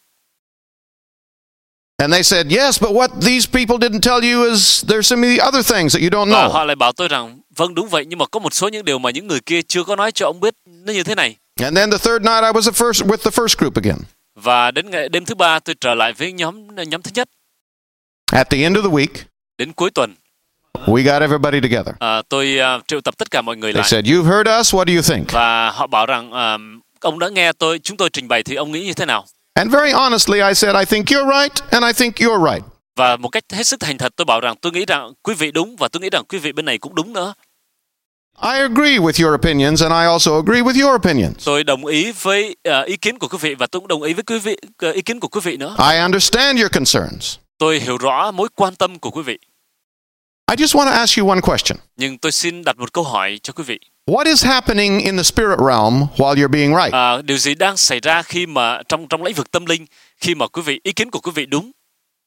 and they said, "Yes, but what these people didn't tell you is there's so many other things that you don't Và know." họ lại bảo tôi rằng vâng đúng vậy, nhưng mà có một số những điều mà những người kia chưa có nói cho ông biết nó như thế này. And then the third night, I was the first with the first group again. Và đến ngày đêm thứ ba tôi trở lại với nhóm nhóm thứ nhất. At the end of the week, Đến cuối tuần we got everybody together. à, tôi uh, triệu tập tất cả mọi người They lại said, "You've heard us. What do you think?" và họ bảo rằng uh, ông đã nghe tôi chúng tôi trình bày thì ông nghĩ như thế nào? And very honestly, I said, "I think you're right, and I think you're right." Và một cách hết sức thành thật tôi bảo rằng tôi nghĩ rằng quý vị đúng và tôi nghĩ rằng quý vị bên này cũng đúng nữa. I agree with your opinions, and I also agree with your opinions. Tôi đồng ý với uh, ý kiến của quý vị và tôi cũng đồng ý với quý vị uh, ý kiến của quý vị nữa. I understand your concerns. Tôi hiểu rõ mối quan tâm của quý vị. I just want to ask you one question. Nhưng tôi xin đặt một câu hỏi cho quý vị. What is happening in the spirit realm while you're being right? À, điều gì đang xảy ra khi mà trong trong lĩnh vực tâm linh khi mà quý vị ý kiến của quý vị đúng?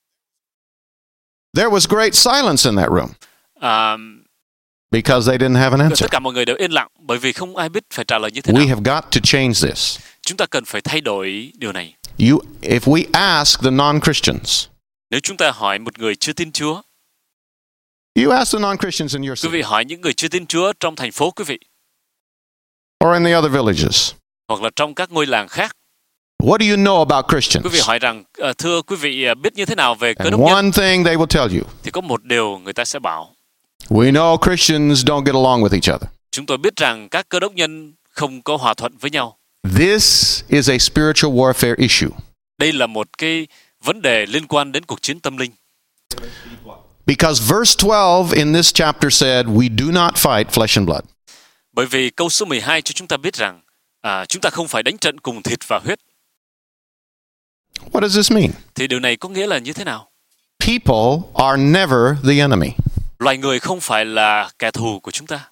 There was great silence in that room À, because they didn't have an answer. tất cả mọi người đều yên lặng bởi vì không ai biết phải trả lời như thế nào. We have got to change this. Chúng ta cần phải thay đổi điều này. You, if we ask the non-Christians, Nếu chúng ta hỏi một người chưa tin Chúa, you ask the non-Christians in your quý vị city hỏi những người chưa tin Chúa trong thành phố quý vị, or in the other villages, hoặc là trong các ngôi làng khác, what do you know about Christians? quý vị hỏi rằng à, thưa quý vị à, biết như thế nào về cơ And đốc nhân? one thing they will tell you, Thì có một điều người ta sẽ bảo: we know Christians don't get along with each other. chúng tôi biết rằng các cơ đốc nhân không có hòa thuận với nhau. This is a spiritual warfare issue. Đây là một cái vấn đề liên quan đến cuộc chiến tâm linh. Because verse twelve in this chapter said, we do not fight flesh and blood. Bởi vì câu số mười hai cho chúng ta biết rằng à, chúng ta không phải đánh trận cùng thịt và huyết. What does this mean? Thì điều này có nghĩa là như thế nào? People are never the enemy. Loài người không phải là kẻ thù của chúng ta.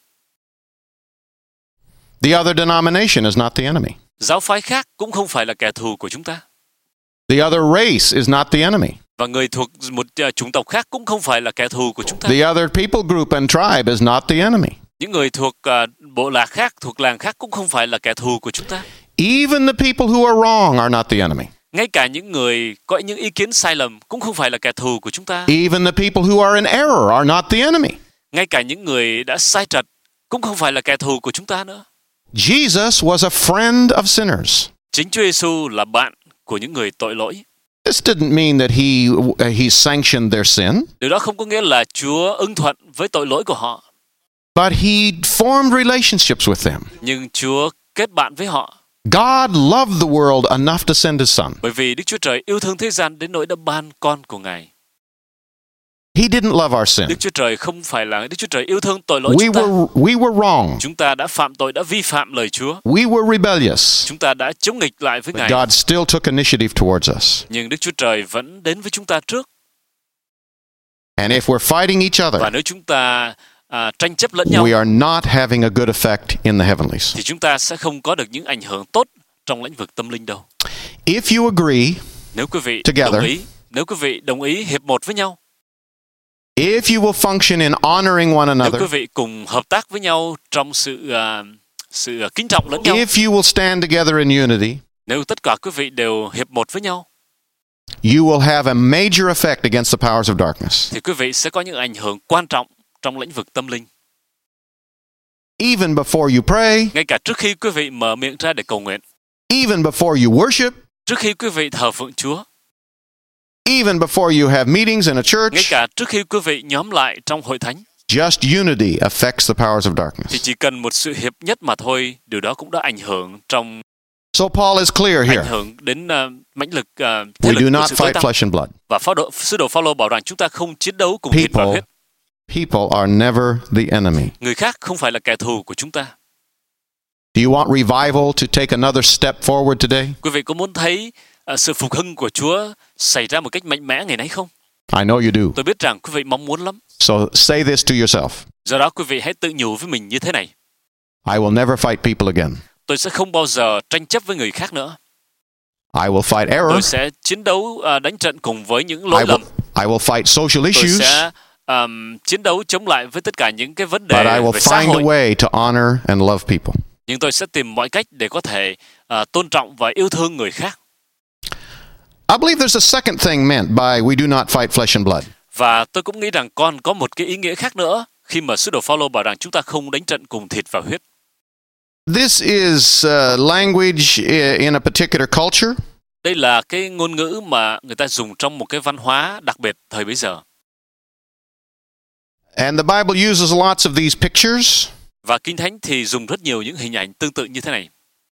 The other denomination is not the enemy. Giáo phái khác cũng không phải là kẻ thù của chúng ta. The other race is not the enemy. Và người thuộc một uh, chủng tộc khác cũng không phải là kẻ thù của chúng ta. The other people group and tribe is not the enemy. Những người thuộc uh, bộ lạc khác, thuộc làng khác cũng không phải là kẻ thù của chúng ta. Even the people who are wrong are not the enemy. Ngay cả những người có những ý kiến sai lầm cũng không phải là kẻ thù của chúng ta. Even the people who are in error are not the enemy. Ngay cả những người đã sai trật cũng không phải là kẻ thù của chúng ta nữa. Jesus was a friend of sinners. Chính Chúa Giêsu là bạn của những người tội lỗi. This didn't mean that he uh, he sanctioned their sin, Điều đó không có nghĩa là Chúa ưng thuận với tội lỗi của họ, but he formed relationships with them. nhưng Chúa kết bạn với họ. God loved the world enough to send his son. Bởi vì Đức Chúa Trời yêu thương thế gian đến nỗi đã ban con của Ngài. He didn't love our sin. Đức Chúa Trời không phải là Đức Chúa Trời yêu thương tội lỗi We chúng ta. were we were wrong. Chúng ta đã phạm tội, đã vi phạm lời Chúa. We were rebellious. Chúng ta đã chống nghịch lại với But Ngài. God still took initiative towards us. Nhưng Đức Chúa Trời vẫn đến với chúng ta trước. And if we're fighting each Và other, nếu chúng ta à, tranh chấp lẫn nhau, we are not having a good effect in the heavenlies. thì chúng ta sẽ không có được những ảnh hưởng tốt trong lĩnh vực tâm linh đâu. If you agree, Nếu quý vị Together. đồng ý, nếu quý vị đồng ý hiệp một với nhau, if you will function in honoring one nếu another, quý vị cùng hợp tác với nhau trong sự à, sự à, kính trọng lẫn nhau, if you will stand together in unity, nếu tất cả quý vị đều hiệp một với nhau, you will have a major effect against the powers of darkness. thì quý vị sẽ có những ảnh hưởng quan trọng trong lĩnh vực tâm linh. Even before you pray, Ngay cả trước khi quý vị mở miệng ra để cầu nguyện, even before you worship, trước khi quý vị thờ phượng Chúa, even before you have meetings in a ngay church, cả trước khi quý vị nhóm lại trong hội thánh, just unity affects the powers of thì darkness. chỉ cần một sự hiệp nhất mà thôi, điều đó cũng đã ảnh hưởng trong So Paul is clear ảnh here. hưởng đến uh, mãnh lực uh, thế We lực do của not sự tối fight tăm. flesh and blood. Và pháo độ, sứ đồ Phaolô bảo rằng chúng ta không chiến đấu cùng thịt và People, huyết. people are never the enemy. Người khác không phải là kẻ thù của chúng ta. Do you want revival to take another step forward today? Quý vị có muốn thấy uh, sự phục hưng của Chúa xảy ra một cách mạnh mẽ ngày nay không? I know you do. Tôi biết rằng quý vị mong muốn lắm. So say this to yourself. Do đó quý vị hãy tự nhủ với mình như thế này: I will never fight people again. tôi sẽ không bao giờ tranh chấp với người khác nữa. I will fight error. Tôi sẽ chiến đấu uh, đánh trận cùng với những I lỗi will, lầm. I will fight social Tôi issues, sẽ um, chiến đấu chống lại với tất cả những cái vấn but I đề will về xã find a hội. way to honor and love people. Nhưng tôi sẽ tìm mọi cách để có thể uh, tôn trọng và yêu thương người khác. I believe there's a second thing meant by we do not fight flesh and blood. Và tôi cũng nghĩ rằng còn có một cái ý nghĩa khác nữa khi mà sứ đồ Phaolô bảo rằng chúng ta không đánh trận cùng thịt và huyết. This is uh, language i- in a particular culture, Đây là cái ngôn ngữ mà người ta dùng trong một cái văn hóa đặc biệt thời bấy giờ. and the Bible uses lots of these pictures. Và Kinh Thánh thì dùng rất nhiều những hình ảnh tương tự như thế này.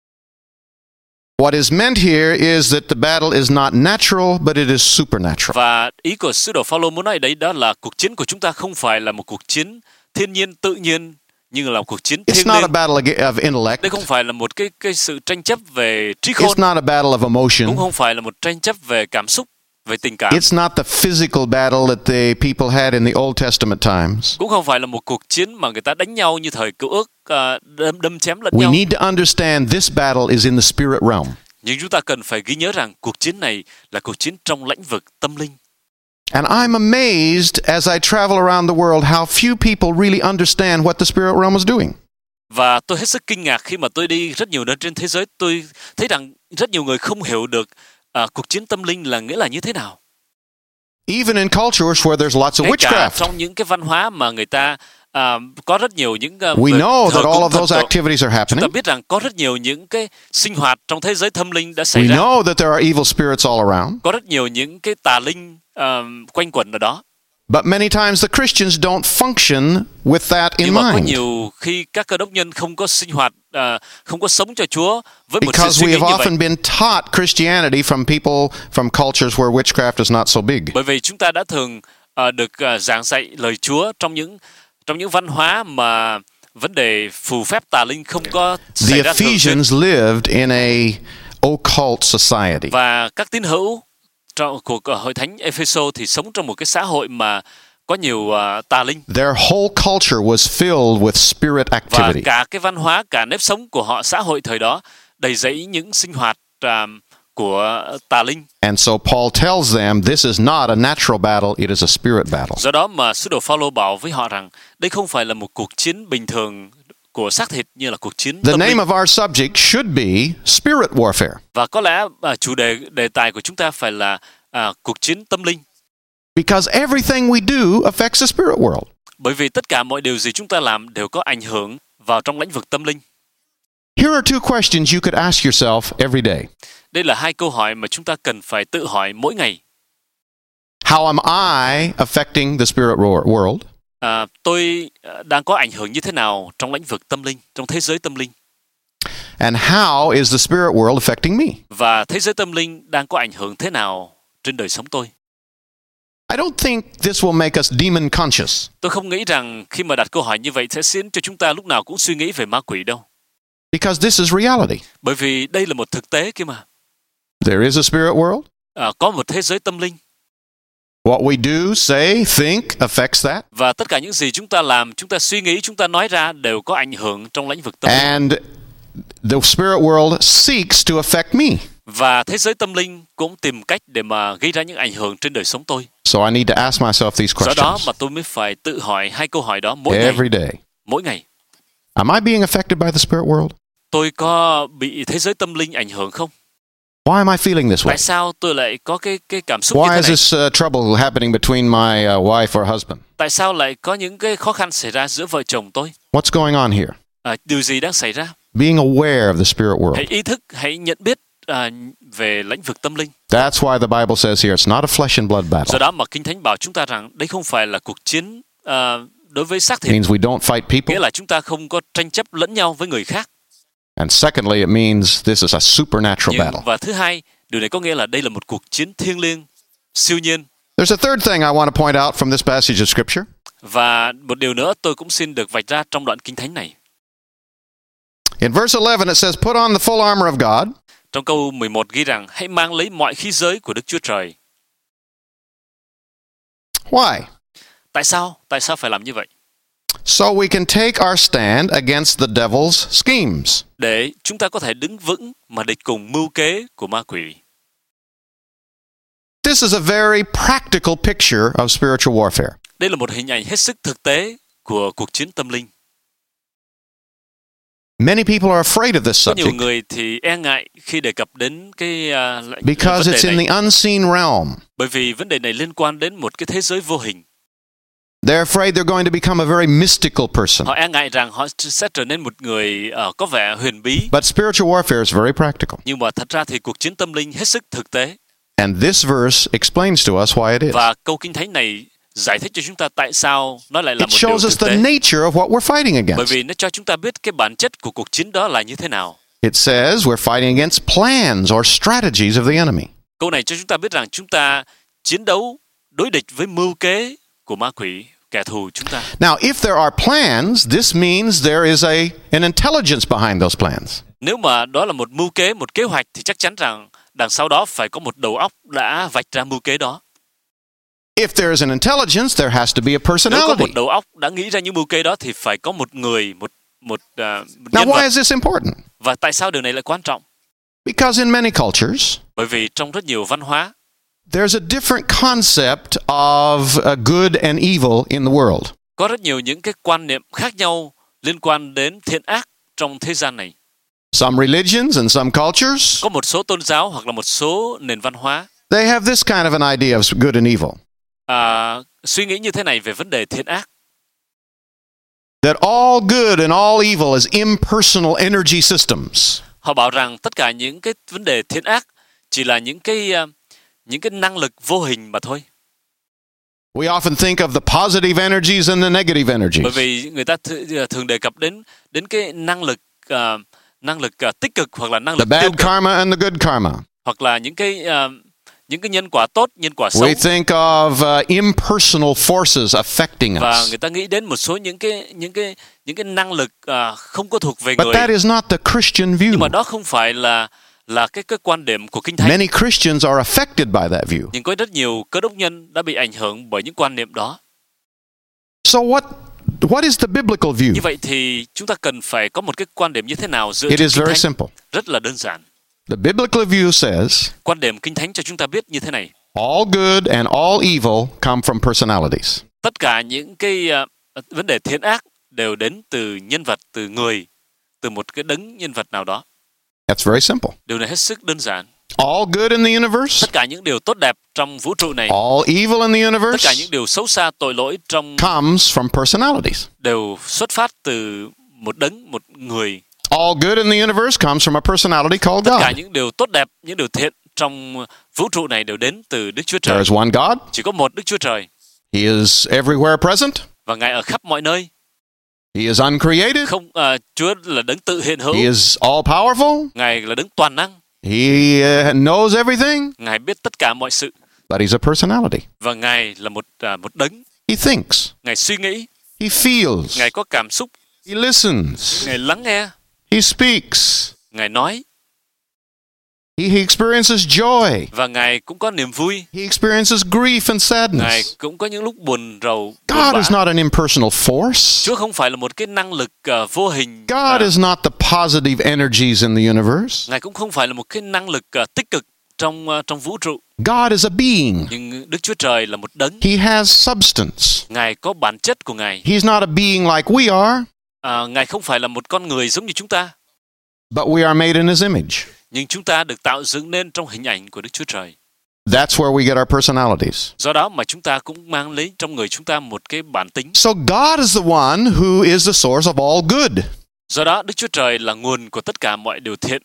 What is meant here is that the battle is not natural, but it is supernatural. Và ý của sứ đồ Phaolô muốn nói đấy đó là cuộc chiến của chúng ta không phải là một cuộc chiến thiên nhiên tự nhiên, nhưng là một cuộc chiến It's thiêng not a liêng. battle ag- of intellect. Đây không phải là một cái cái sự tranh chấp về trí khôn, It's not a battle of emotion. cũng không phải là một tranh chấp về cảm xúc, về tình cảm, It's not the physical battle that the people had in the Old Testament times. cũng không phải là một cuộc chiến mà người ta đánh nhau như thời Cựu Ước, à, đâm, đâm chém lẫn We nhau. need to understand this battle is in the spirit realm. Nhưng chúng ta cần phải ghi nhớ rằng cuộc chiến này là cuộc chiến trong lĩnh vực tâm linh. And I'm amazed as I travel around the world how few people really understand what the spirit realm is doing. Và tôi hết sức kinh ngạc khi mà tôi đi rất nhiều nơi trên thế giới, tôi thấy rằng rất nhiều người không hiểu được à, cuộc chiến tâm linh là nghĩa là như thế nào. Even in cultures where there's lots of Ngay cả witchcraft. trong những cái văn hóa mà người ta à, có rất nhiều những uh, We know thờ that all cúng of thần those tổ. activities are Chúng ta happening. biết rằng có rất nhiều những cái sinh hoạt trong thế giới tâm linh đã xảy We ra. know that there are evil spirits all around. Có rất nhiều những cái tà linh uh, quanh quẩn ở đó. But many times the Christians don't function with that in Nhưng mà có mind. nhiều khi các cơ đốc nhân không có sinh hoạt, à, không có sống cho Chúa với một sự Because suy we nghĩ have như vậy. often been taught Christianity from people from cultures where witchcraft is not so big. Bởi vì chúng ta đã thường à, được à, giảng dạy lời Chúa trong những trong những văn hóa mà vấn đề phù phép tà linh không có The xảy ra thường xuyên. Ephesians lived in a occult society. Và các tín hữu trong của, của hội thánh Epheso thì sống trong một cái xã hội mà có nhiều uh, tà linh. Their whole culture was filled with spirit Và activity. cả cái văn hóa, cả nếp sống của họ, xã hội thời đó đầy dẫy những sinh hoạt uh, của tà linh. And so Paul tells them this is not a natural battle, it is a spirit battle. Do đó mà sứ đồ Phaolô bảo với họ rằng đây không phải là một cuộc chiến bình thường của xác thịt như là cuộc chiến The tâm name linh. of our subject should be spirit warfare. Và có lẽ uh, chủ đề đề tài của chúng ta phải là uh, cuộc chiến tâm linh. Because everything we do affects the spirit world. Bởi vì tất cả mọi điều gì chúng ta làm đều có ảnh hưởng vào trong lĩnh vực tâm linh. Here are two questions you could ask yourself every day. Đây là hai câu hỏi mà chúng ta cần phải tự hỏi mỗi ngày. How am I affecting the spirit ro- world? À, tôi à, đang có ảnh hưởng như thế nào trong lĩnh vực tâm linh, trong thế giới tâm linh? And how is the spirit world affecting me? Và thế giới tâm linh đang có ảnh hưởng thế nào trên đời sống tôi? I don't think this will make us demon conscious. Tôi không nghĩ rằng khi mà đặt câu hỏi như vậy sẽ khiến cho chúng ta lúc nào cũng suy nghĩ về ma quỷ đâu. Because this is reality. Bởi vì đây là một thực tế kia mà. There is a spirit world. À, có một thế giới tâm linh. What we do, say, think affects that. Và tất cả những gì chúng ta làm, chúng ta suy nghĩ, chúng ta nói ra đều có ảnh hưởng trong lĩnh vực tâm linh. And the spirit world seeks to affect me. Và thế giới tâm linh cũng tìm cách để mà gây ra những ảnh hưởng trên đời sống tôi. So I need to ask myself these Do đó questions mà tôi mới phải tự hỏi hai câu hỏi đó mỗi every ngày. day. Mỗi ngày. Am I being affected by the spirit world? Tôi có bị thế giới tâm linh ảnh hưởng không? Why am I feeling this way? Tại sao tôi lại có cái cái cảm xúc như Why thế is này? this uh, trouble happening between my uh, wife or husband? Tại sao lại có những cái khó khăn xảy ra giữa vợ chồng tôi? What's going on here? À, điều gì đang xảy ra? Being aware of the spirit world. Hãy ý thức, hãy nhận biết à, về lĩnh vực tâm linh. That's why the Bible says here it's not a flesh and blood Do battle. đó mà Kinh Thánh bảo chúng ta rằng đây không phải là cuộc chiến à, đối với xác It thịt, means we don't fight people. nghĩa là chúng ta không có tranh chấp lẫn nhau với người khác. And secondly, it means this is a supernatural Nhưng, battle. và thứ hai, điều này có nghĩa là đây là một cuộc chiến thiêng liêng, siêu nhiên. There's a third thing I want to point out from this passage of Scripture. Và một điều nữa tôi cũng xin được vạch ra trong đoạn Kinh Thánh này. In verse eleven, it says, Put on the full armor of God. Trong câu mười một ghi rằng hãy mang lấy mọi khí giới của Đức Chúa Trời. Why? Tại sao? Tại sao phải làm như vậy? So we can take our stand against the devil's schemes. Để chúng ta có thể đứng vững mà địch cùng mưu kế của ma quỷ. This is a very practical picture of spiritual warfare. Đây là một hình ảnh hết sức thực tế của cuộc chiến tâm linh. Many people are afraid of this Có nhiều subject người thì e ngại khi đề cập đến cái uh, because vấn it's đề in này, the unseen realm. bởi vì vấn đề này liên quan đến một cái thế giới vô hình. They're afraid they're going to become a very mystical person. Họ e ngại rằng họ sẽ trở nên một người uh, có vẻ huyền bí. But spiritual warfare is very practical. Nhưng mà thật ra thì cuộc chiến tâm linh hết sức thực tế. And this verse explains to us why it is. Và câu Kinh Thánh này giải thích cho chúng ta tại sao nó lại là It một điều shows us thực the tế. nature of what we're fighting Bởi against. vì nó cho chúng ta biết cái bản chất của cuộc chiến đó là như thế nào. It says we're fighting against plans or strategies of the enemy. Câu này cho chúng ta biết rằng chúng ta chiến đấu đối địch với mưu kế của ma quỷ, kẻ thù chúng ta. Now, if there are plans, this means there is a an intelligence behind those plans. Nếu mà đó là một mưu kế, một kế hoạch thì chắc chắn rằng đằng sau đó phải có một đầu óc đã vạch ra mưu kế đó. If there is an intelligence, there has to be a Nếu có personality. một đầu óc đã nghĩ ra những mưu kế đó thì phải có một người, một một, uh, một Now, nhân why vật. is this important? Và tại sao điều này lại quan trọng? Because in many cultures, Bởi vì trong rất nhiều văn hóa, there's a different concept of uh, good and evil in the world. có rất nhiều những cái quan niệm khác nhau liên quan đến thiện ác trong thế gian này. Some religions and some cultures, Có một số tôn giáo hoặc là một số nền văn hóa they have this kind of an idea of good and evil. à, suy nghĩ như thế này về vấn đề thiện ác. That all good and all evil is impersonal energy systems. Họ bảo rằng tất cả những cái vấn đề thiện ác chỉ là những cái uh, những cái năng lực vô hình mà thôi. We often think of the positive energies and the negative Bởi energies. vì người ta th- thường đề cập đến đến cái năng lực uh, năng lực uh, tích cực hoặc là năng The lực tiêu bad cực, karma and the good karma. hoặc là những cái uh, những cái nhân quả tốt, nhân quả xấu. We think of uh, impersonal forces affecting Và us. người ta nghĩ đến một số những cái những cái những cái năng lực uh, không có thuộc về But người. that is not the Christian Nhưng mà view. đó không phải là là cái cái quan điểm của Kinh Thánh. Many Christians are affected by that view. Nhưng có rất nhiều cơ đốc nhân đã bị ảnh hưởng bởi những quan niệm đó. So what what is the biblical Như view? vậy thì chúng ta cần phải có một cái quan điểm như thế nào dựa It trên is Kinh very Thánh? simple. Rất là đơn giản. The biblical view says Quan điểm Kinh Thánh cho chúng ta biết như thế này. all good and all evil come from personalities. Tất cả những cái uh, vấn đề thiện ác đều đến từ nhân vật, từ người, từ một cái đấng nhân vật nào đó. That's very simple. Điều này hết sức đơn giản. All good in the universe, Tất cả những điều tốt đẹp trong vũ trụ này, all evil in the tất cả universe những điều xấu xa, tội lỗi trong comes from personalities. đều xuất phát từ một đấng, một người. All good in the universe comes from a personality called Tất cả God. những điều tốt đẹp, những điều thiện trong vũ trụ này đều đến từ Đức Chúa There Trời. is one God. Chỉ có một Đức Chúa Trời He is everywhere present. và Ngài ở khắp mọi nơi. He is uncreated. Không, à, Chúa là đấng tự hiện hữu. He is all powerful. Ngài là đấng toàn năng. He uh, knows everything, Ngài biết tất cả mọi sự but he's a personality. và Ngài là một à, một đấng. He thinks. Ngài suy nghĩ, He feels. Ngài có cảm xúc, He listens. Ngài lắng nghe, He speaks. Ngài nói He, he experiences joy. và Ngài cũng có niềm vui. He experiences grief and Ngài sadness. cũng có những lúc buồn rầu, buồn God bã. is not an impersonal force. Chúa không phải là một cái năng lực à, vô hình. God à, is not the positive energies in the universe. Ngài cũng không phải là một cái năng lực à, tích cực trong à, trong vũ trụ. God is a being. Nhưng Đức Chúa Trời là một đấng. He has substance. Ngài có bản chất của Ngài. He's not a being like we are, À, Ngài không phải là một con người giống như chúng ta. but we are made in his image. Nhưng chúng ta được tạo dựng nên trong hình ảnh của Đức Chúa Trời. That's where we get our personalities. Do đó mà chúng ta cũng mang lấy trong người chúng ta một cái bản tính. So God is the one who is the source of all good. Do đó Đức Chúa Trời là nguồn của tất cả mọi điều thiện.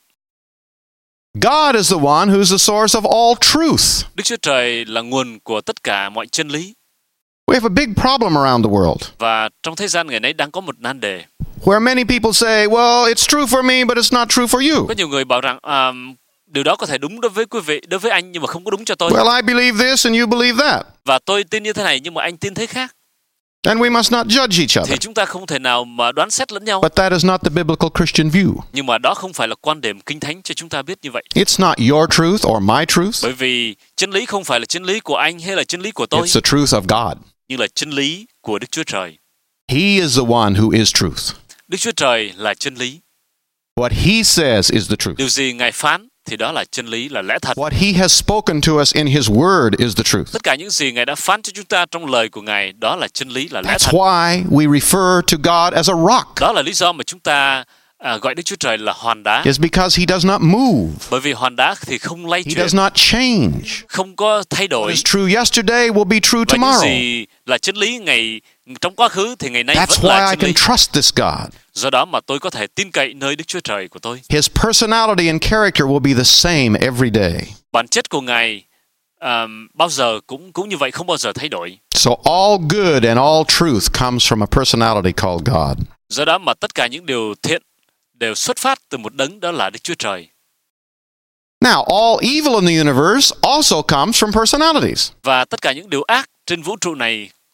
God is the one who's the source of all truth. Đức Chúa Trời là nguồn của tất cả mọi chân lý. We have a big problem around the world Và trong thế gian ngày nay đang có một nan đề. where many people say, well, it's true for me, but it's not true for you. Có nhiều người bảo rằng à, điều đó có thể đúng đối với quý vị, đối với anh nhưng mà không có đúng cho tôi. Well, I believe this and you believe that. Và tôi tin như thế này nhưng mà anh tin thế khác. And we must not judge each other. Thì chúng ta không thể nào mà đoán xét lẫn nhau. But that is not the biblical Christian view. Nhưng mà đó không phải là quan điểm Kinh Thánh cho chúng ta biết như vậy. It's not your truth or my truth. Bởi vì chân lý không phải là chân lý của anh hay là chân lý của tôi, It's the truth of God. nhưng là chân lý của Đức Chúa Trời. He is the one who is truth. Đức Chúa Trời là chân lý. What he says is the truth. Điều gì Ngài phán thì đó là chân lý, là lẽ thật. What he has spoken to us in his word is the truth. Tất cả những gì Ngài đã phán cho chúng ta trong lời của Ngài, đó là chân lý, là lẽ That's thật. why we refer to God as a rock. Đó là lý do mà chúng ta à, gọi Đức Chúa Trời là hòn đá. It's because he does not move. Bởi vì hòn đá thì không lay He chuyển, does not change. không có thay What đổi. is true yesterday will be true Và những tomorrow. gì là chân lý ngày trong quá khứ thì ngày nay That's vẫn why là I chân lý. can trust this God. Do đó mà tôi có thể tin cậy nơi Đức Chúa Trời của tôi. His personality and character will be the same every day. Bản chất của Ngài um, bao giờ cũng cũng như vậy, không bao giờ thay đổi. So all good and all truth comes from a personality called God. Do đó mà tất cả những điều thiện đều xuất phát từ một đấng, đó là Đức Chúa Trời. Now, all evil in the universe also comes from personalities. Và tất cả những điều ác trên vũ trụ này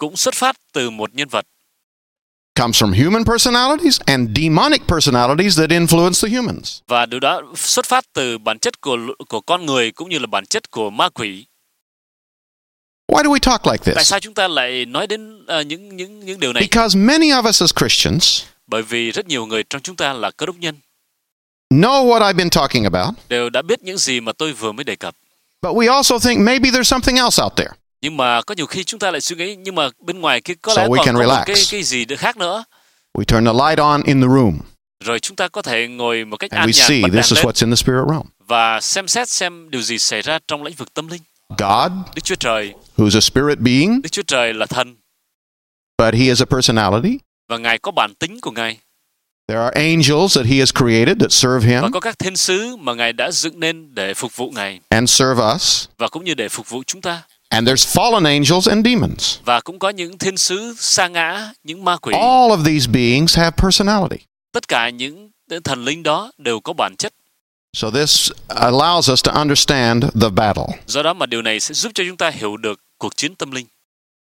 cũng xuất phát từ một nhân vật. Comes from human personalities and demonic personalities that influence the humans. Và điều đó xuất phát từ bản chất của của con người cũng như là bản chất của ma quỷ. Why do we talk like Tại this? sao chúng ta lại nói đến uh, những những những điều này? Because many of us as Christians Bởi vì rất nhiều người trong chúng ta là cơ đốc nhân know what I've been talking about, đều đã biết những gì mà tôi vừa mới đề cập. but we also think maybe there's something else out there. Nhưng mà có nhiều khi chúng ta lại suy nghĩ nhưng mà bên ngoài kia có So lẽ we còn can có một relax. cái cái gì khác nữa. We turn the light on in the room Rồi chúng ta có thể ngồi một cách and an we nhàn see bật đèn this is lên what's in the spirit realm. và xem xét xem điều gì xảy ra trong lĩnh vực tâm linh. God, Đức Chúa Trời, who's a spirit being, Đức Chúa Trời là thần but he is a personality. và Ngài có bản tính của Ngài. There are angels that he has created that serve Và him có các thiên sứ mà Ngài đã dựng nên để phục vụ Ngài and serve us. và cũng như để phục vụ chúng ta. And there's fallen angels and demons. Và cũng có những thiên sứ sa ngã, những ma quỷ. All of these beings have personality. Tất cả những thần linh đó đều có bản chất. So this allows us to understand the battle. Do đó mà điều này sẽ giúp cho chúng ta hiểu được cuộc chiến tâm linh.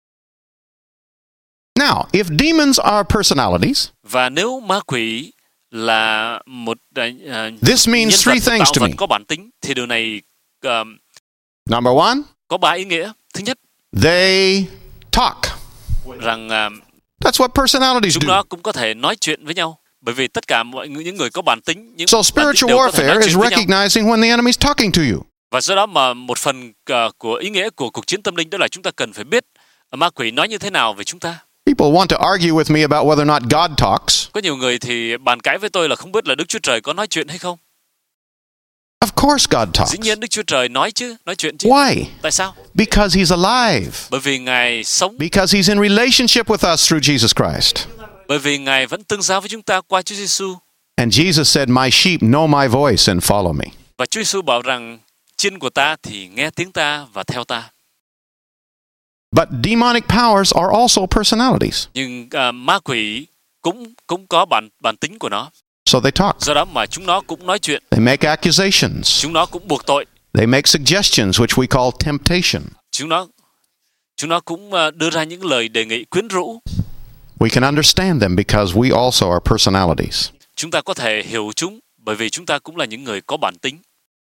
Now, if demons are personalities, Và nếu ma quỷ là một uh, this means nhân three vật things tạo to vật me. có bản tính thì điều này uh, Number one, có ba ý nghĩa. Thứ nhất, they talk. rằng uh, That's what personalities chúng do. nó cũng có thể nói chuyện với nhau. Bởi vì tất cả mọi người, những người có bản tính, những So bản tính spiritual đều có thể nói warfare is chuyện với nhau. recognizing when the enemy is talking to you. Và do đó mà một phần uh, của ý nghĩa của cuộc chiến tâm linh đó là chúng ta cần phải biết ma quỷ nói như thế nào về chúng ta. People want to argue with me about whether or not God talks. Có nhiều người thì bàn cãi với tôi là không biết là Đức Chúa Trời có nói chuyện hay không. Of course God talks. Dĩ nhiên Đức Chúa Trời nói chứ, nói chuyện chứ. Why? Tại sao? Because he's alive. Bởi vì Ngài sống, Because he's in relationship with us through Jesus Christ. bởi vì Ngài vẫn tương giao với chúng ta qua Chúa Giêsu. And Jesus said, "My sheep know my voice and follow me." Và Chúa Giêsu bảo rằng chiên của ta thì nghe tiếng ta và theo ta. But demonic powers are also personalities. Nhưng uh, ma quỷ cũng cũng có bản bản tính của nó. So they talk. Do đó mà chúng nó cũng nói chuyện, They make accusations. chúng nó cũng buộc tội, They make suggestions, which we call temptation. chúng nó chúng nó cũng uh, đưa ra những lời đề nghị quyến rũ. We can understand them because we also are personalities. Chúng ta có thể hiểu chúng bởi vì chúng ta cũng là những người có bản tính.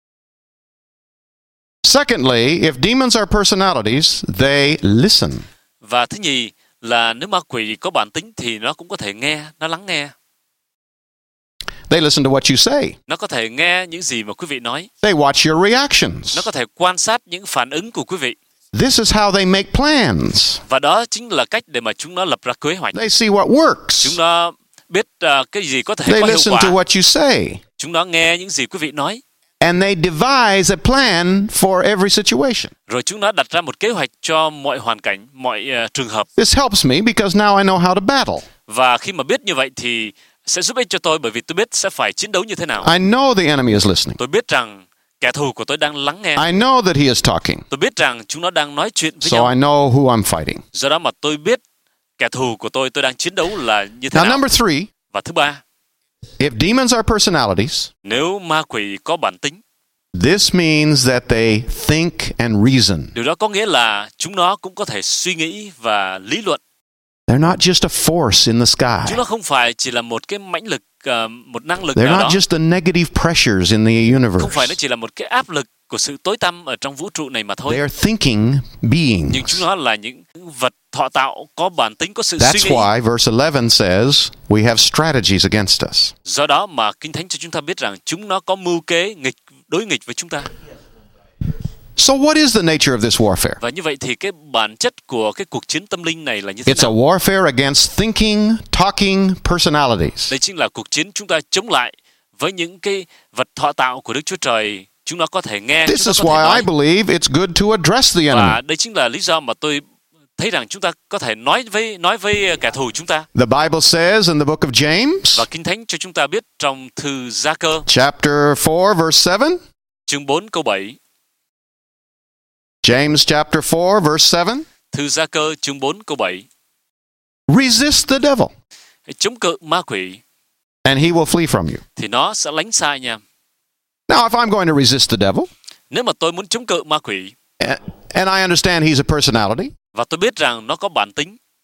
Secondly, if demons are personalities, they listen. Và thứ nhì là nếu ma quỷ có bản tính thì nó cũng có thể nghe, nó lắng nghe. They listen to what you say. Nó có thể nghe những gì mà quý vị nói. They watch your reactions. Nó có thể quan sát những phản ứng của quý vị. This is how they make plans. Và đó chính là cách để mà chúng nó lập ra kế hoạch. They see what works. Chúng nó biết uh, cái gì có thể They có hiệu listen quả. to what you say. Chúng nó nghe những gì quý vị nói. And they devise a plan for every situation. Rồi chúng nó đặt ra một kế hoạch cho mọi hoàn cảnh, mọi uh, trường hợp. This helps me because now I know how to battle. Và khi mà biết như vậy thì sẽ giúp ích cho tôi bởi vì tôi biết sẽ phải chiến đấu như thế nào. I know the enemy is listening. Tôi biết rằng kẻ thù của tôi đang lắng nghe. I know that he is talking. Tôi biết rằng chúng nó đang nói chuyện với So nhau. I know who I'm fighting. Do đó mà tôi biết kẻ thù của tôi tôi đang chiến đấu là như thế Now, nào. number three, Và thứ ba, if demons are personalities, nếu ma quỷ có bản tính, this means that they think and reason. điều đó có nghĩa là chúng nó cũng có thể suy nghĩ và lý luận. They're not just a force in the Chúng sky. nó không phải chỉ là một cái mãnh lực, uh, một năng lực They're nào not đó. just the negative pressures in the Không phải nó universe. chỉ là một cái áp lực của sự tối tăm ở trong vũ trụ này mà thôi. They are thinking Nhưng beings. chúng nó là những vật thọ tạo có bản tính, có sự suy That's nghĩ. why verse eleven says we have strategies against us. Do đó mà Kinh Thánh cho chúng ta biết rằng chúng nó có mưu kế nghịch đối nghịch với chúng ta. So what is the nature of this warfare? Và như vậy thì cái bản chất của cái cuộc chiến tâm linh này là như thế It's a nào? warfare against thinking, talking personalities. Đây chính là cuộc chiến chúng ta chống lại với những cái vật thọ tạo của Đức Chúa Trời. Chúng nó có thể nghe, This chúng is nó có thể why I nói. believe it's good to address the enemy. Và đây chính là lý do mà tôi thấy rằng chúng ta có thể nói với nói với kẻ thù chúng ta. The Bible says in the book of James, Và Kinh Thánh cho chúng ta biết trong thư Gia-cơ chapter four, verse seven. chương bốn câu bảy. James chapter four, verse seven. Thư Gia-cơ chương bốn câu bảy. Resist the devil, Hãy chống cự ma quỷ and he will flee from you. thì nó sẽ lánh xa nha. Now, if I'm going to resist the devil, Nếu mà tôi muốn chống cự ma quỷ a- and I understand he's a personality, và tôi biết rằng nó có bản tính,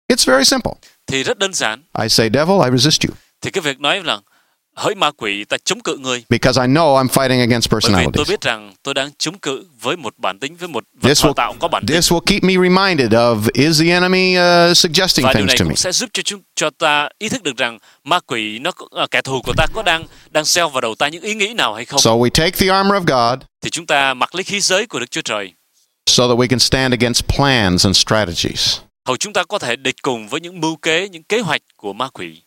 It's very simple. Thì rất đơn giản. I say, devil, I resist you. Thì cái việc nói là hỡi ma quỷ, ta chống cự ngươi. Because I know I'm fighting against Bởi vì tôi personalities. biết rằng tôi đang chống cự với một bản tính, với một vật This thọ tạo có will, bản tính. this will keep me reminded of, is the enemy uh, suggesting Và điều things này to me? cũng sẽ giúp cho chúng cho ta ý thức được rằng ma quỷ, nó có- à, kẻ thù của ta có đang đang gieo vào đầu ta những ý nghĩ nào hay không. So we take the armor of God Thì chúng ta mặc lấy khí giới của Đức Chúa Trời, so that we can stand against plans and strategies. hầu chúng ta có thể địch cùng với những mưu kế, những kế hoạch của ma quỷ.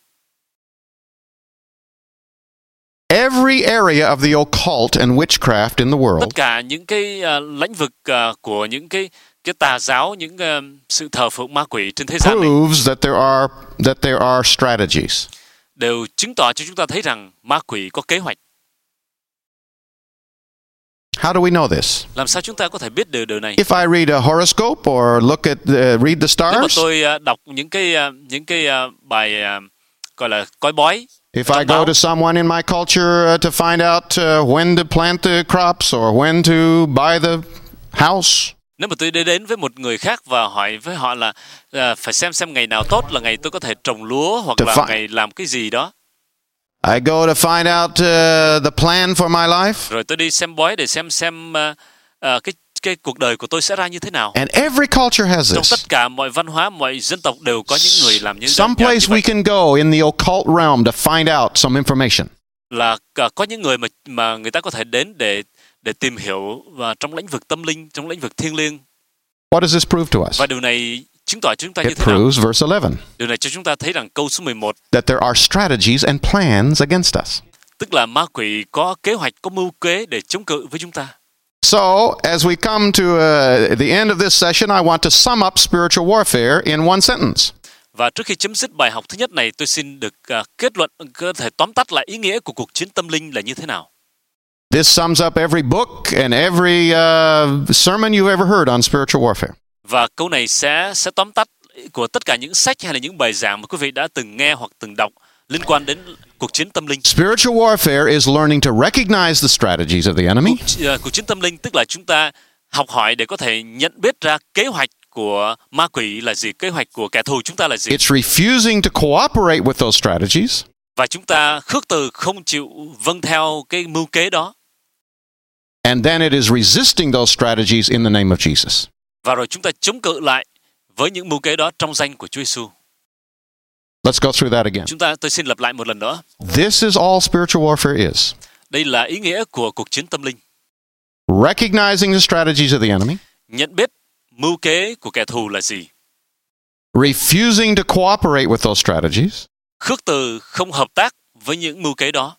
Every area of the occult and witchcraft in the world Tất cả những cái à, lĩnh vực à, của những cái cái tà giáo, những à, sự thờ phượng ma quỷ trên thế gian này proves that there are that there are strategies. đều chứng tỏ cho chúng ta thấy rằng ma quỷ có kế hoạch. How do we know this? Làm sao chúng ta có thể biết được điều này? If I read a horoscope or look at the, read the Nếu mà stars, tôi à, đọc những cái à, những cái à, bài à, gọi là coi bói, if trong I go báo, to someone in my culture uh, to find out uh, when to plant the crops or when to buy the house, nếu mà tôi đi đến với một người khác và hỏi với họ là à, phải xem xem ngày nào tốt là ngày tôi có thể trồng lúa hoặc To là fi- ngày làm cái gì đó, I go to find out uh, the plan for my life, rồi tôi đi xem bói để xem xem à, à, cái cái cuộc đời của tôi sẽ ra như thế nào. and every culture has Trong this. tất cả mọi văn hóa, mọi dân tộc đều có những người làm như, Some như, như place we vậy. can go in the occult realm to find out some information. Là cả- có những người mà mà người ta có thể đến để để tìm hiểu và trong lĩnh vực tâm linh, trong lĩnh vực thiêng liêng. What does this prove to us? Và điều này chứng tỏ cho chúng ta như It thế nào? proves, verse eleven, Điều này cho chúng ta thấy rằng câu số mười một, that there are strategies and plans against us. tức là ma quỷ có kế hoạch, có mưu kế để chống cự với chúng ta. So, as we come to uh, the end of this session, I want to sum up spiritual warfare in one sentence. Và trước khi chấm dứt bài học thứ nhất này, tôi xin được à, kết luận, có thể tóm tắt lại ý nghĩa của cuộc chiến tâm linh là như thế nào. This sums up every book and every uh, sermon you've ever heard on spiritual warfare. Và câu này sẽ sẽ tóm tắt của tất cả những sách hay là những bài giảng mà quý vị đã từng nghe hoặc từng đọc liên quan đến cuộc chiến tâm linh. Spiritual warfare is learning to recognize the strategies of the enemy, Cuộc, à, cuộc chiến tâm linh tức là chúng ta học hỏi để có thể nhận biết ra kế hoạch của ma quỷ là gì, kế hoạch của kẻ thù chúng ta là gì. it's refusing to cooperate with those strategies, Và chúng ta khước từ, không chịu vâng theo cái mưu kế đó. and then it is resisting those strategies in the name of Jesus. Và rồi chúng ta chống cự lại với những mưu kế đó trong danh của Chúa Giêsu. Let's go through that again. Chúng ta tôi xin lặp lại một lần nữa. This is all spiritual warfare is. Đây là ý nghĩa của cuộc chiến tâm linh. Recognizing the strategies of the enemy, Nhận biết mưu kế của kẻ thù là gì. refusing to cooperate with those strategies, Khước từ, không hợp tác với những mưu kế đó.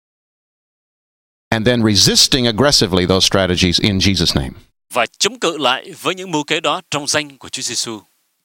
and then resisting aggressively those strategies in Jesus' name. Và chống cự lại với những mưu kế đó trong danh của Chúa Giêsu.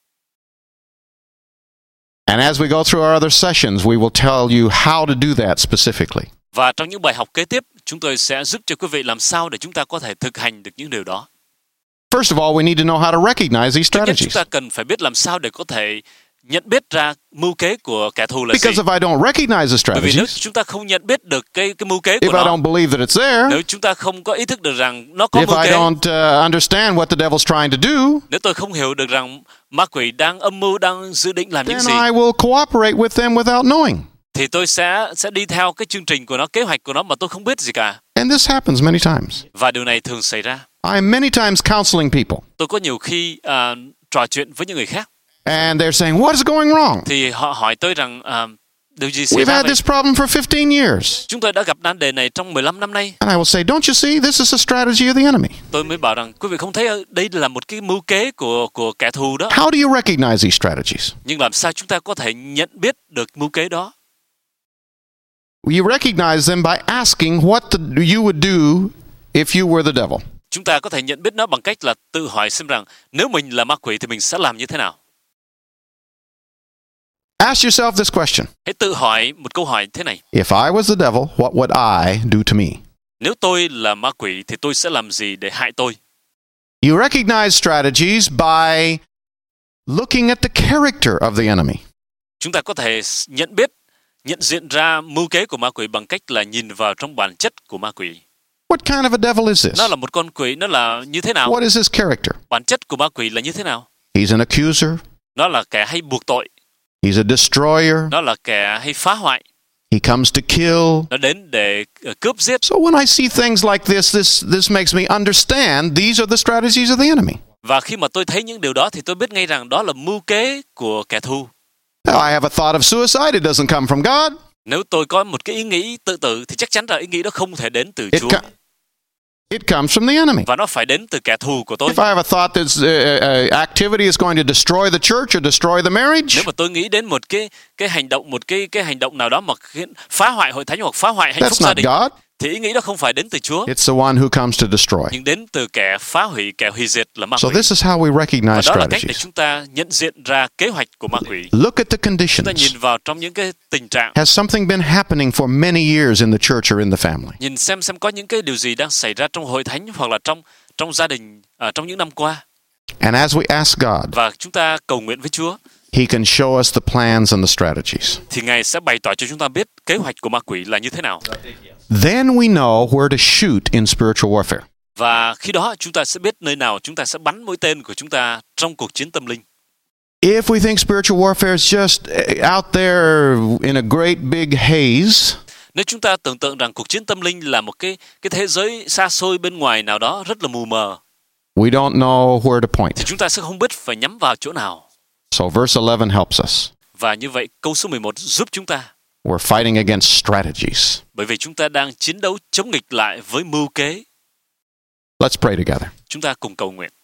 And as we go through our other sessions, we will tell you how to do that specifically. Và trong những bài học kế tiếp, chúng tôi sẽ giúp cho quý vị làm sao để chúng ta có thể thực hành được những điều đó. First of all, we need to know how to recognize these Trước nhất, chúng strategies. ta cần phải biết làm sao để có thể nhận biết ra mưu kế của kẻ thù là gì. Because if I don't recognize the Bởi vì nếu strategies, chúng ta không nhận biết được cái cái mưu kế của if I nó, don't believe that it's there, nếu chúng ta không có ý thức được rằng nó có if mưu I kế, don't uh, understand what the devil's trying to do, nếu tôi không hiểu được rằng ma quỷ đang âm mưu, đang dự định làm những then gì, I will cooperate with them without knowing. thì tôi sẽ sẽ đi theo cái chương trình của nó, kế hoạch của nó mà tôi không biết gì cả. And this happens many times. Và điều này thường xảy ra. I am many times counseling people, Tôi có nhiều khi à, trò chuyện với những người khác, and they're saying, "What is going wrong? thì họ hỏi tôi rằng à, điều gì xảy We've ra had vậy? this problem for fifteen years." Chúng tôi đã gặp nan đề này trong mười lăm năm nay. And I will say, "Don't you see? This is a strategy of the enemy." Tôi mới bảo rằng quý vị không thấy đây là một cái mưu kế của của kẻ thù đó. How do you recognize these strategies? Nhưng làm sao chúng ta có thể nhận biết được mưu kế đó? You recognize them by asking what the, you would do if you were the devil. Chúng ta có thể nhận biết nó bằng cách là tự hỏi xem rằng nếu mình là ma quỷ thì mình sẽ làm như thế nào. Ask yourself this question. Hãy tự hỏi một câu hỏi thế này. If I was the devil, what would I do to me? Nếu tôi là ma quỷ thì tôi sẽ làm gì để hại tôi? You recognize strategies by looking at the character of the enemy. Chúng ta có thể nhận biết, nhận diện ra mưu kế của ma quỷ bằng cách là nhìn vào trong bản chất của ma quỷ. What kind of a devil is this? Nó là một con quỷ, nó là như thế nào? What is his character? Bản chất của ma quỷ là như thế nào? He's an accuser. Nó là kẻ hay buộc tội. He's a destroyer. Nó là kẻ hay phá hoại. He comes to kill. Nó đến để uh, cướp giết. So when I see things like this, this this makes me understand these are the strategies of the enemy. Và khi mà tôi thấy những điều đó thì tôi biết ngay rằng đó là mưu kế của kẻ thù. Now, I have a thought of suicide. It doesn't come from God. Nếu tôi có một cái ý nghĩ tự tử thì chắc chắn là ý nghĩ đó không thể đến từ It, Chúa. co- it comes from the enemy. Và nó phải đến từ kẻ thù của tôi. If I have a thought that uh, uh, activity is going to destroy the church or destroy the marriage, Nếu mà tôi nghĩ đến một cái cái hành động một cái cái hành động nào đó mà khiến phá hoại hội thánh hoặc phá hoại hạnh phúc that's gia not đình, God. thì ý nghĩ đó không phải đến từ Chúa, It's the one who comes to destroy. nhưng đến từ kẻ phá hủy, kẻ hủy diệt là ma So quỷ. this is how we Và recognize đó là cách để strategies. chúng ta nhận diện ra kế hoạch của ma quỷ. Look at the Chúng ta conditions. nhìn vào trong những cái tình trạng, Has something been happening for many years in the church or in the family? nhìn xem xem có những cái điều gì đang xảy ra trong hội thánh hoặc là trong trong gia đình à, trong những năm qua. And as we ask God, Và chúng ta cầu nguyện với Chúa, He can show us the plans and the strategies. thì Ngài sẽ bày tỏ cho chúng ta biết kế hoạch của ma quỷ là như thế nào. Then we know where to shoot in spiritual warfare. Và khi đó chúng ta sẽ biết nơi nào chúng ta sẽ bắn mũi tên của chúng ta trong cuộc chiến tâm linh. If we think spiritual warfare is just out there in a great big haze, Nếu chúng ta tưởng tượng rằng cuộc chiến tâm linh là một cái cái thế giới xa xôi bên ngoài nào đó rất là mù mờ, we don't know where to point. thì chúng ta sẽ không biết phải nhắm vào chỗ nào. So verse eleven helps us. Và như vậy câu số mười một giúp chúng ta, We're fighting against strategies. bởi vì chúng ta đang chiến đấu chống nghịch lại với mưu kế. Let's pray together. Chúng ta cùng cầu nguyện.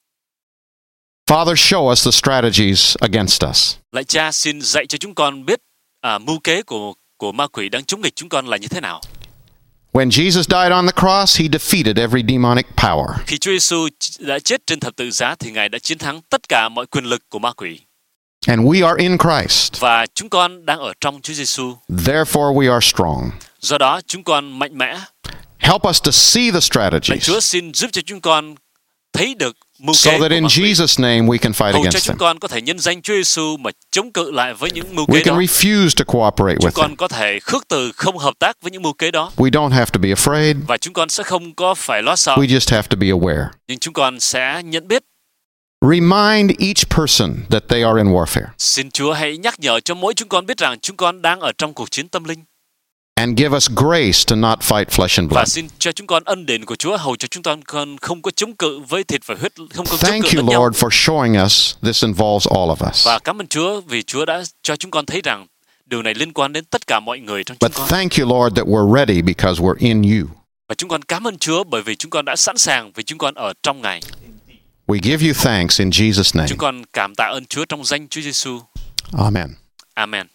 Father, show us the strategies against us. Lạy Cha, xin dạy cho chúng con biết à, mưu kế của của ma quỷ đang chống nghịch chúng con là như thế nào. When Jesus died on the cross, He defeated every demonic power. Khi Chúa Giêsu đã chết trên thập tự giá thì Ngài đã chiến thắng tất cả mọi quyền lực của ma quỷ. And we are in Christ. Và chúng con đang ở trong Chúa Giêsu. Therefore, we are strong. Do đó chúng con mạnh mẽ. Help us to see the Lạy strategies Chúa xin giúp cho chúng con thấy được mưu so kế that của in ma quỷ. Jesus' name we can fight Hầu cho against chúng them. con có thể nhân danh Chúa Giêsu mà chống cự lại với những mưu We kế can đó. refuse to cooperate Chúng with them. con có thể khước từ không hợp tác với những mưu kế đó. We don't have to be afraid. Và chúng con sẽ không có phải lo sợ. We just have to be aware. Nhưng chúng con sẽ nhận biết. Remind each person that they are in warfare Xin Chúa hãy nhắc nhở cho mỗi chúng con biết rằng chúng con đang ở trong cuộc chiến tâm linh. and give us grace to not fight flesh and Và blood. xin cho chúng con ân điển của Chúa hầu cho chúng con không có chống cự với thịt và huyết, không có chống Thank cự you, lẫn nhau. Lord, for showing us this involves all of us. Và cảm ơn Chúa vì Chúa đã cho chúng con thấy rằng điều này liên quan đến tất cả mọi người trong chúng But con. thank you, Lord, that we're ready because we're in you. Và chúng con cảm ơn Chúa bởi vì chúng con đã sẵn sàng vì chúng con ở trong Ngài. We give you thanks in Jesus' name. Chúng con cảm tạ ơn Chúa trong danh Chúa Giêsu. Amen. Amen.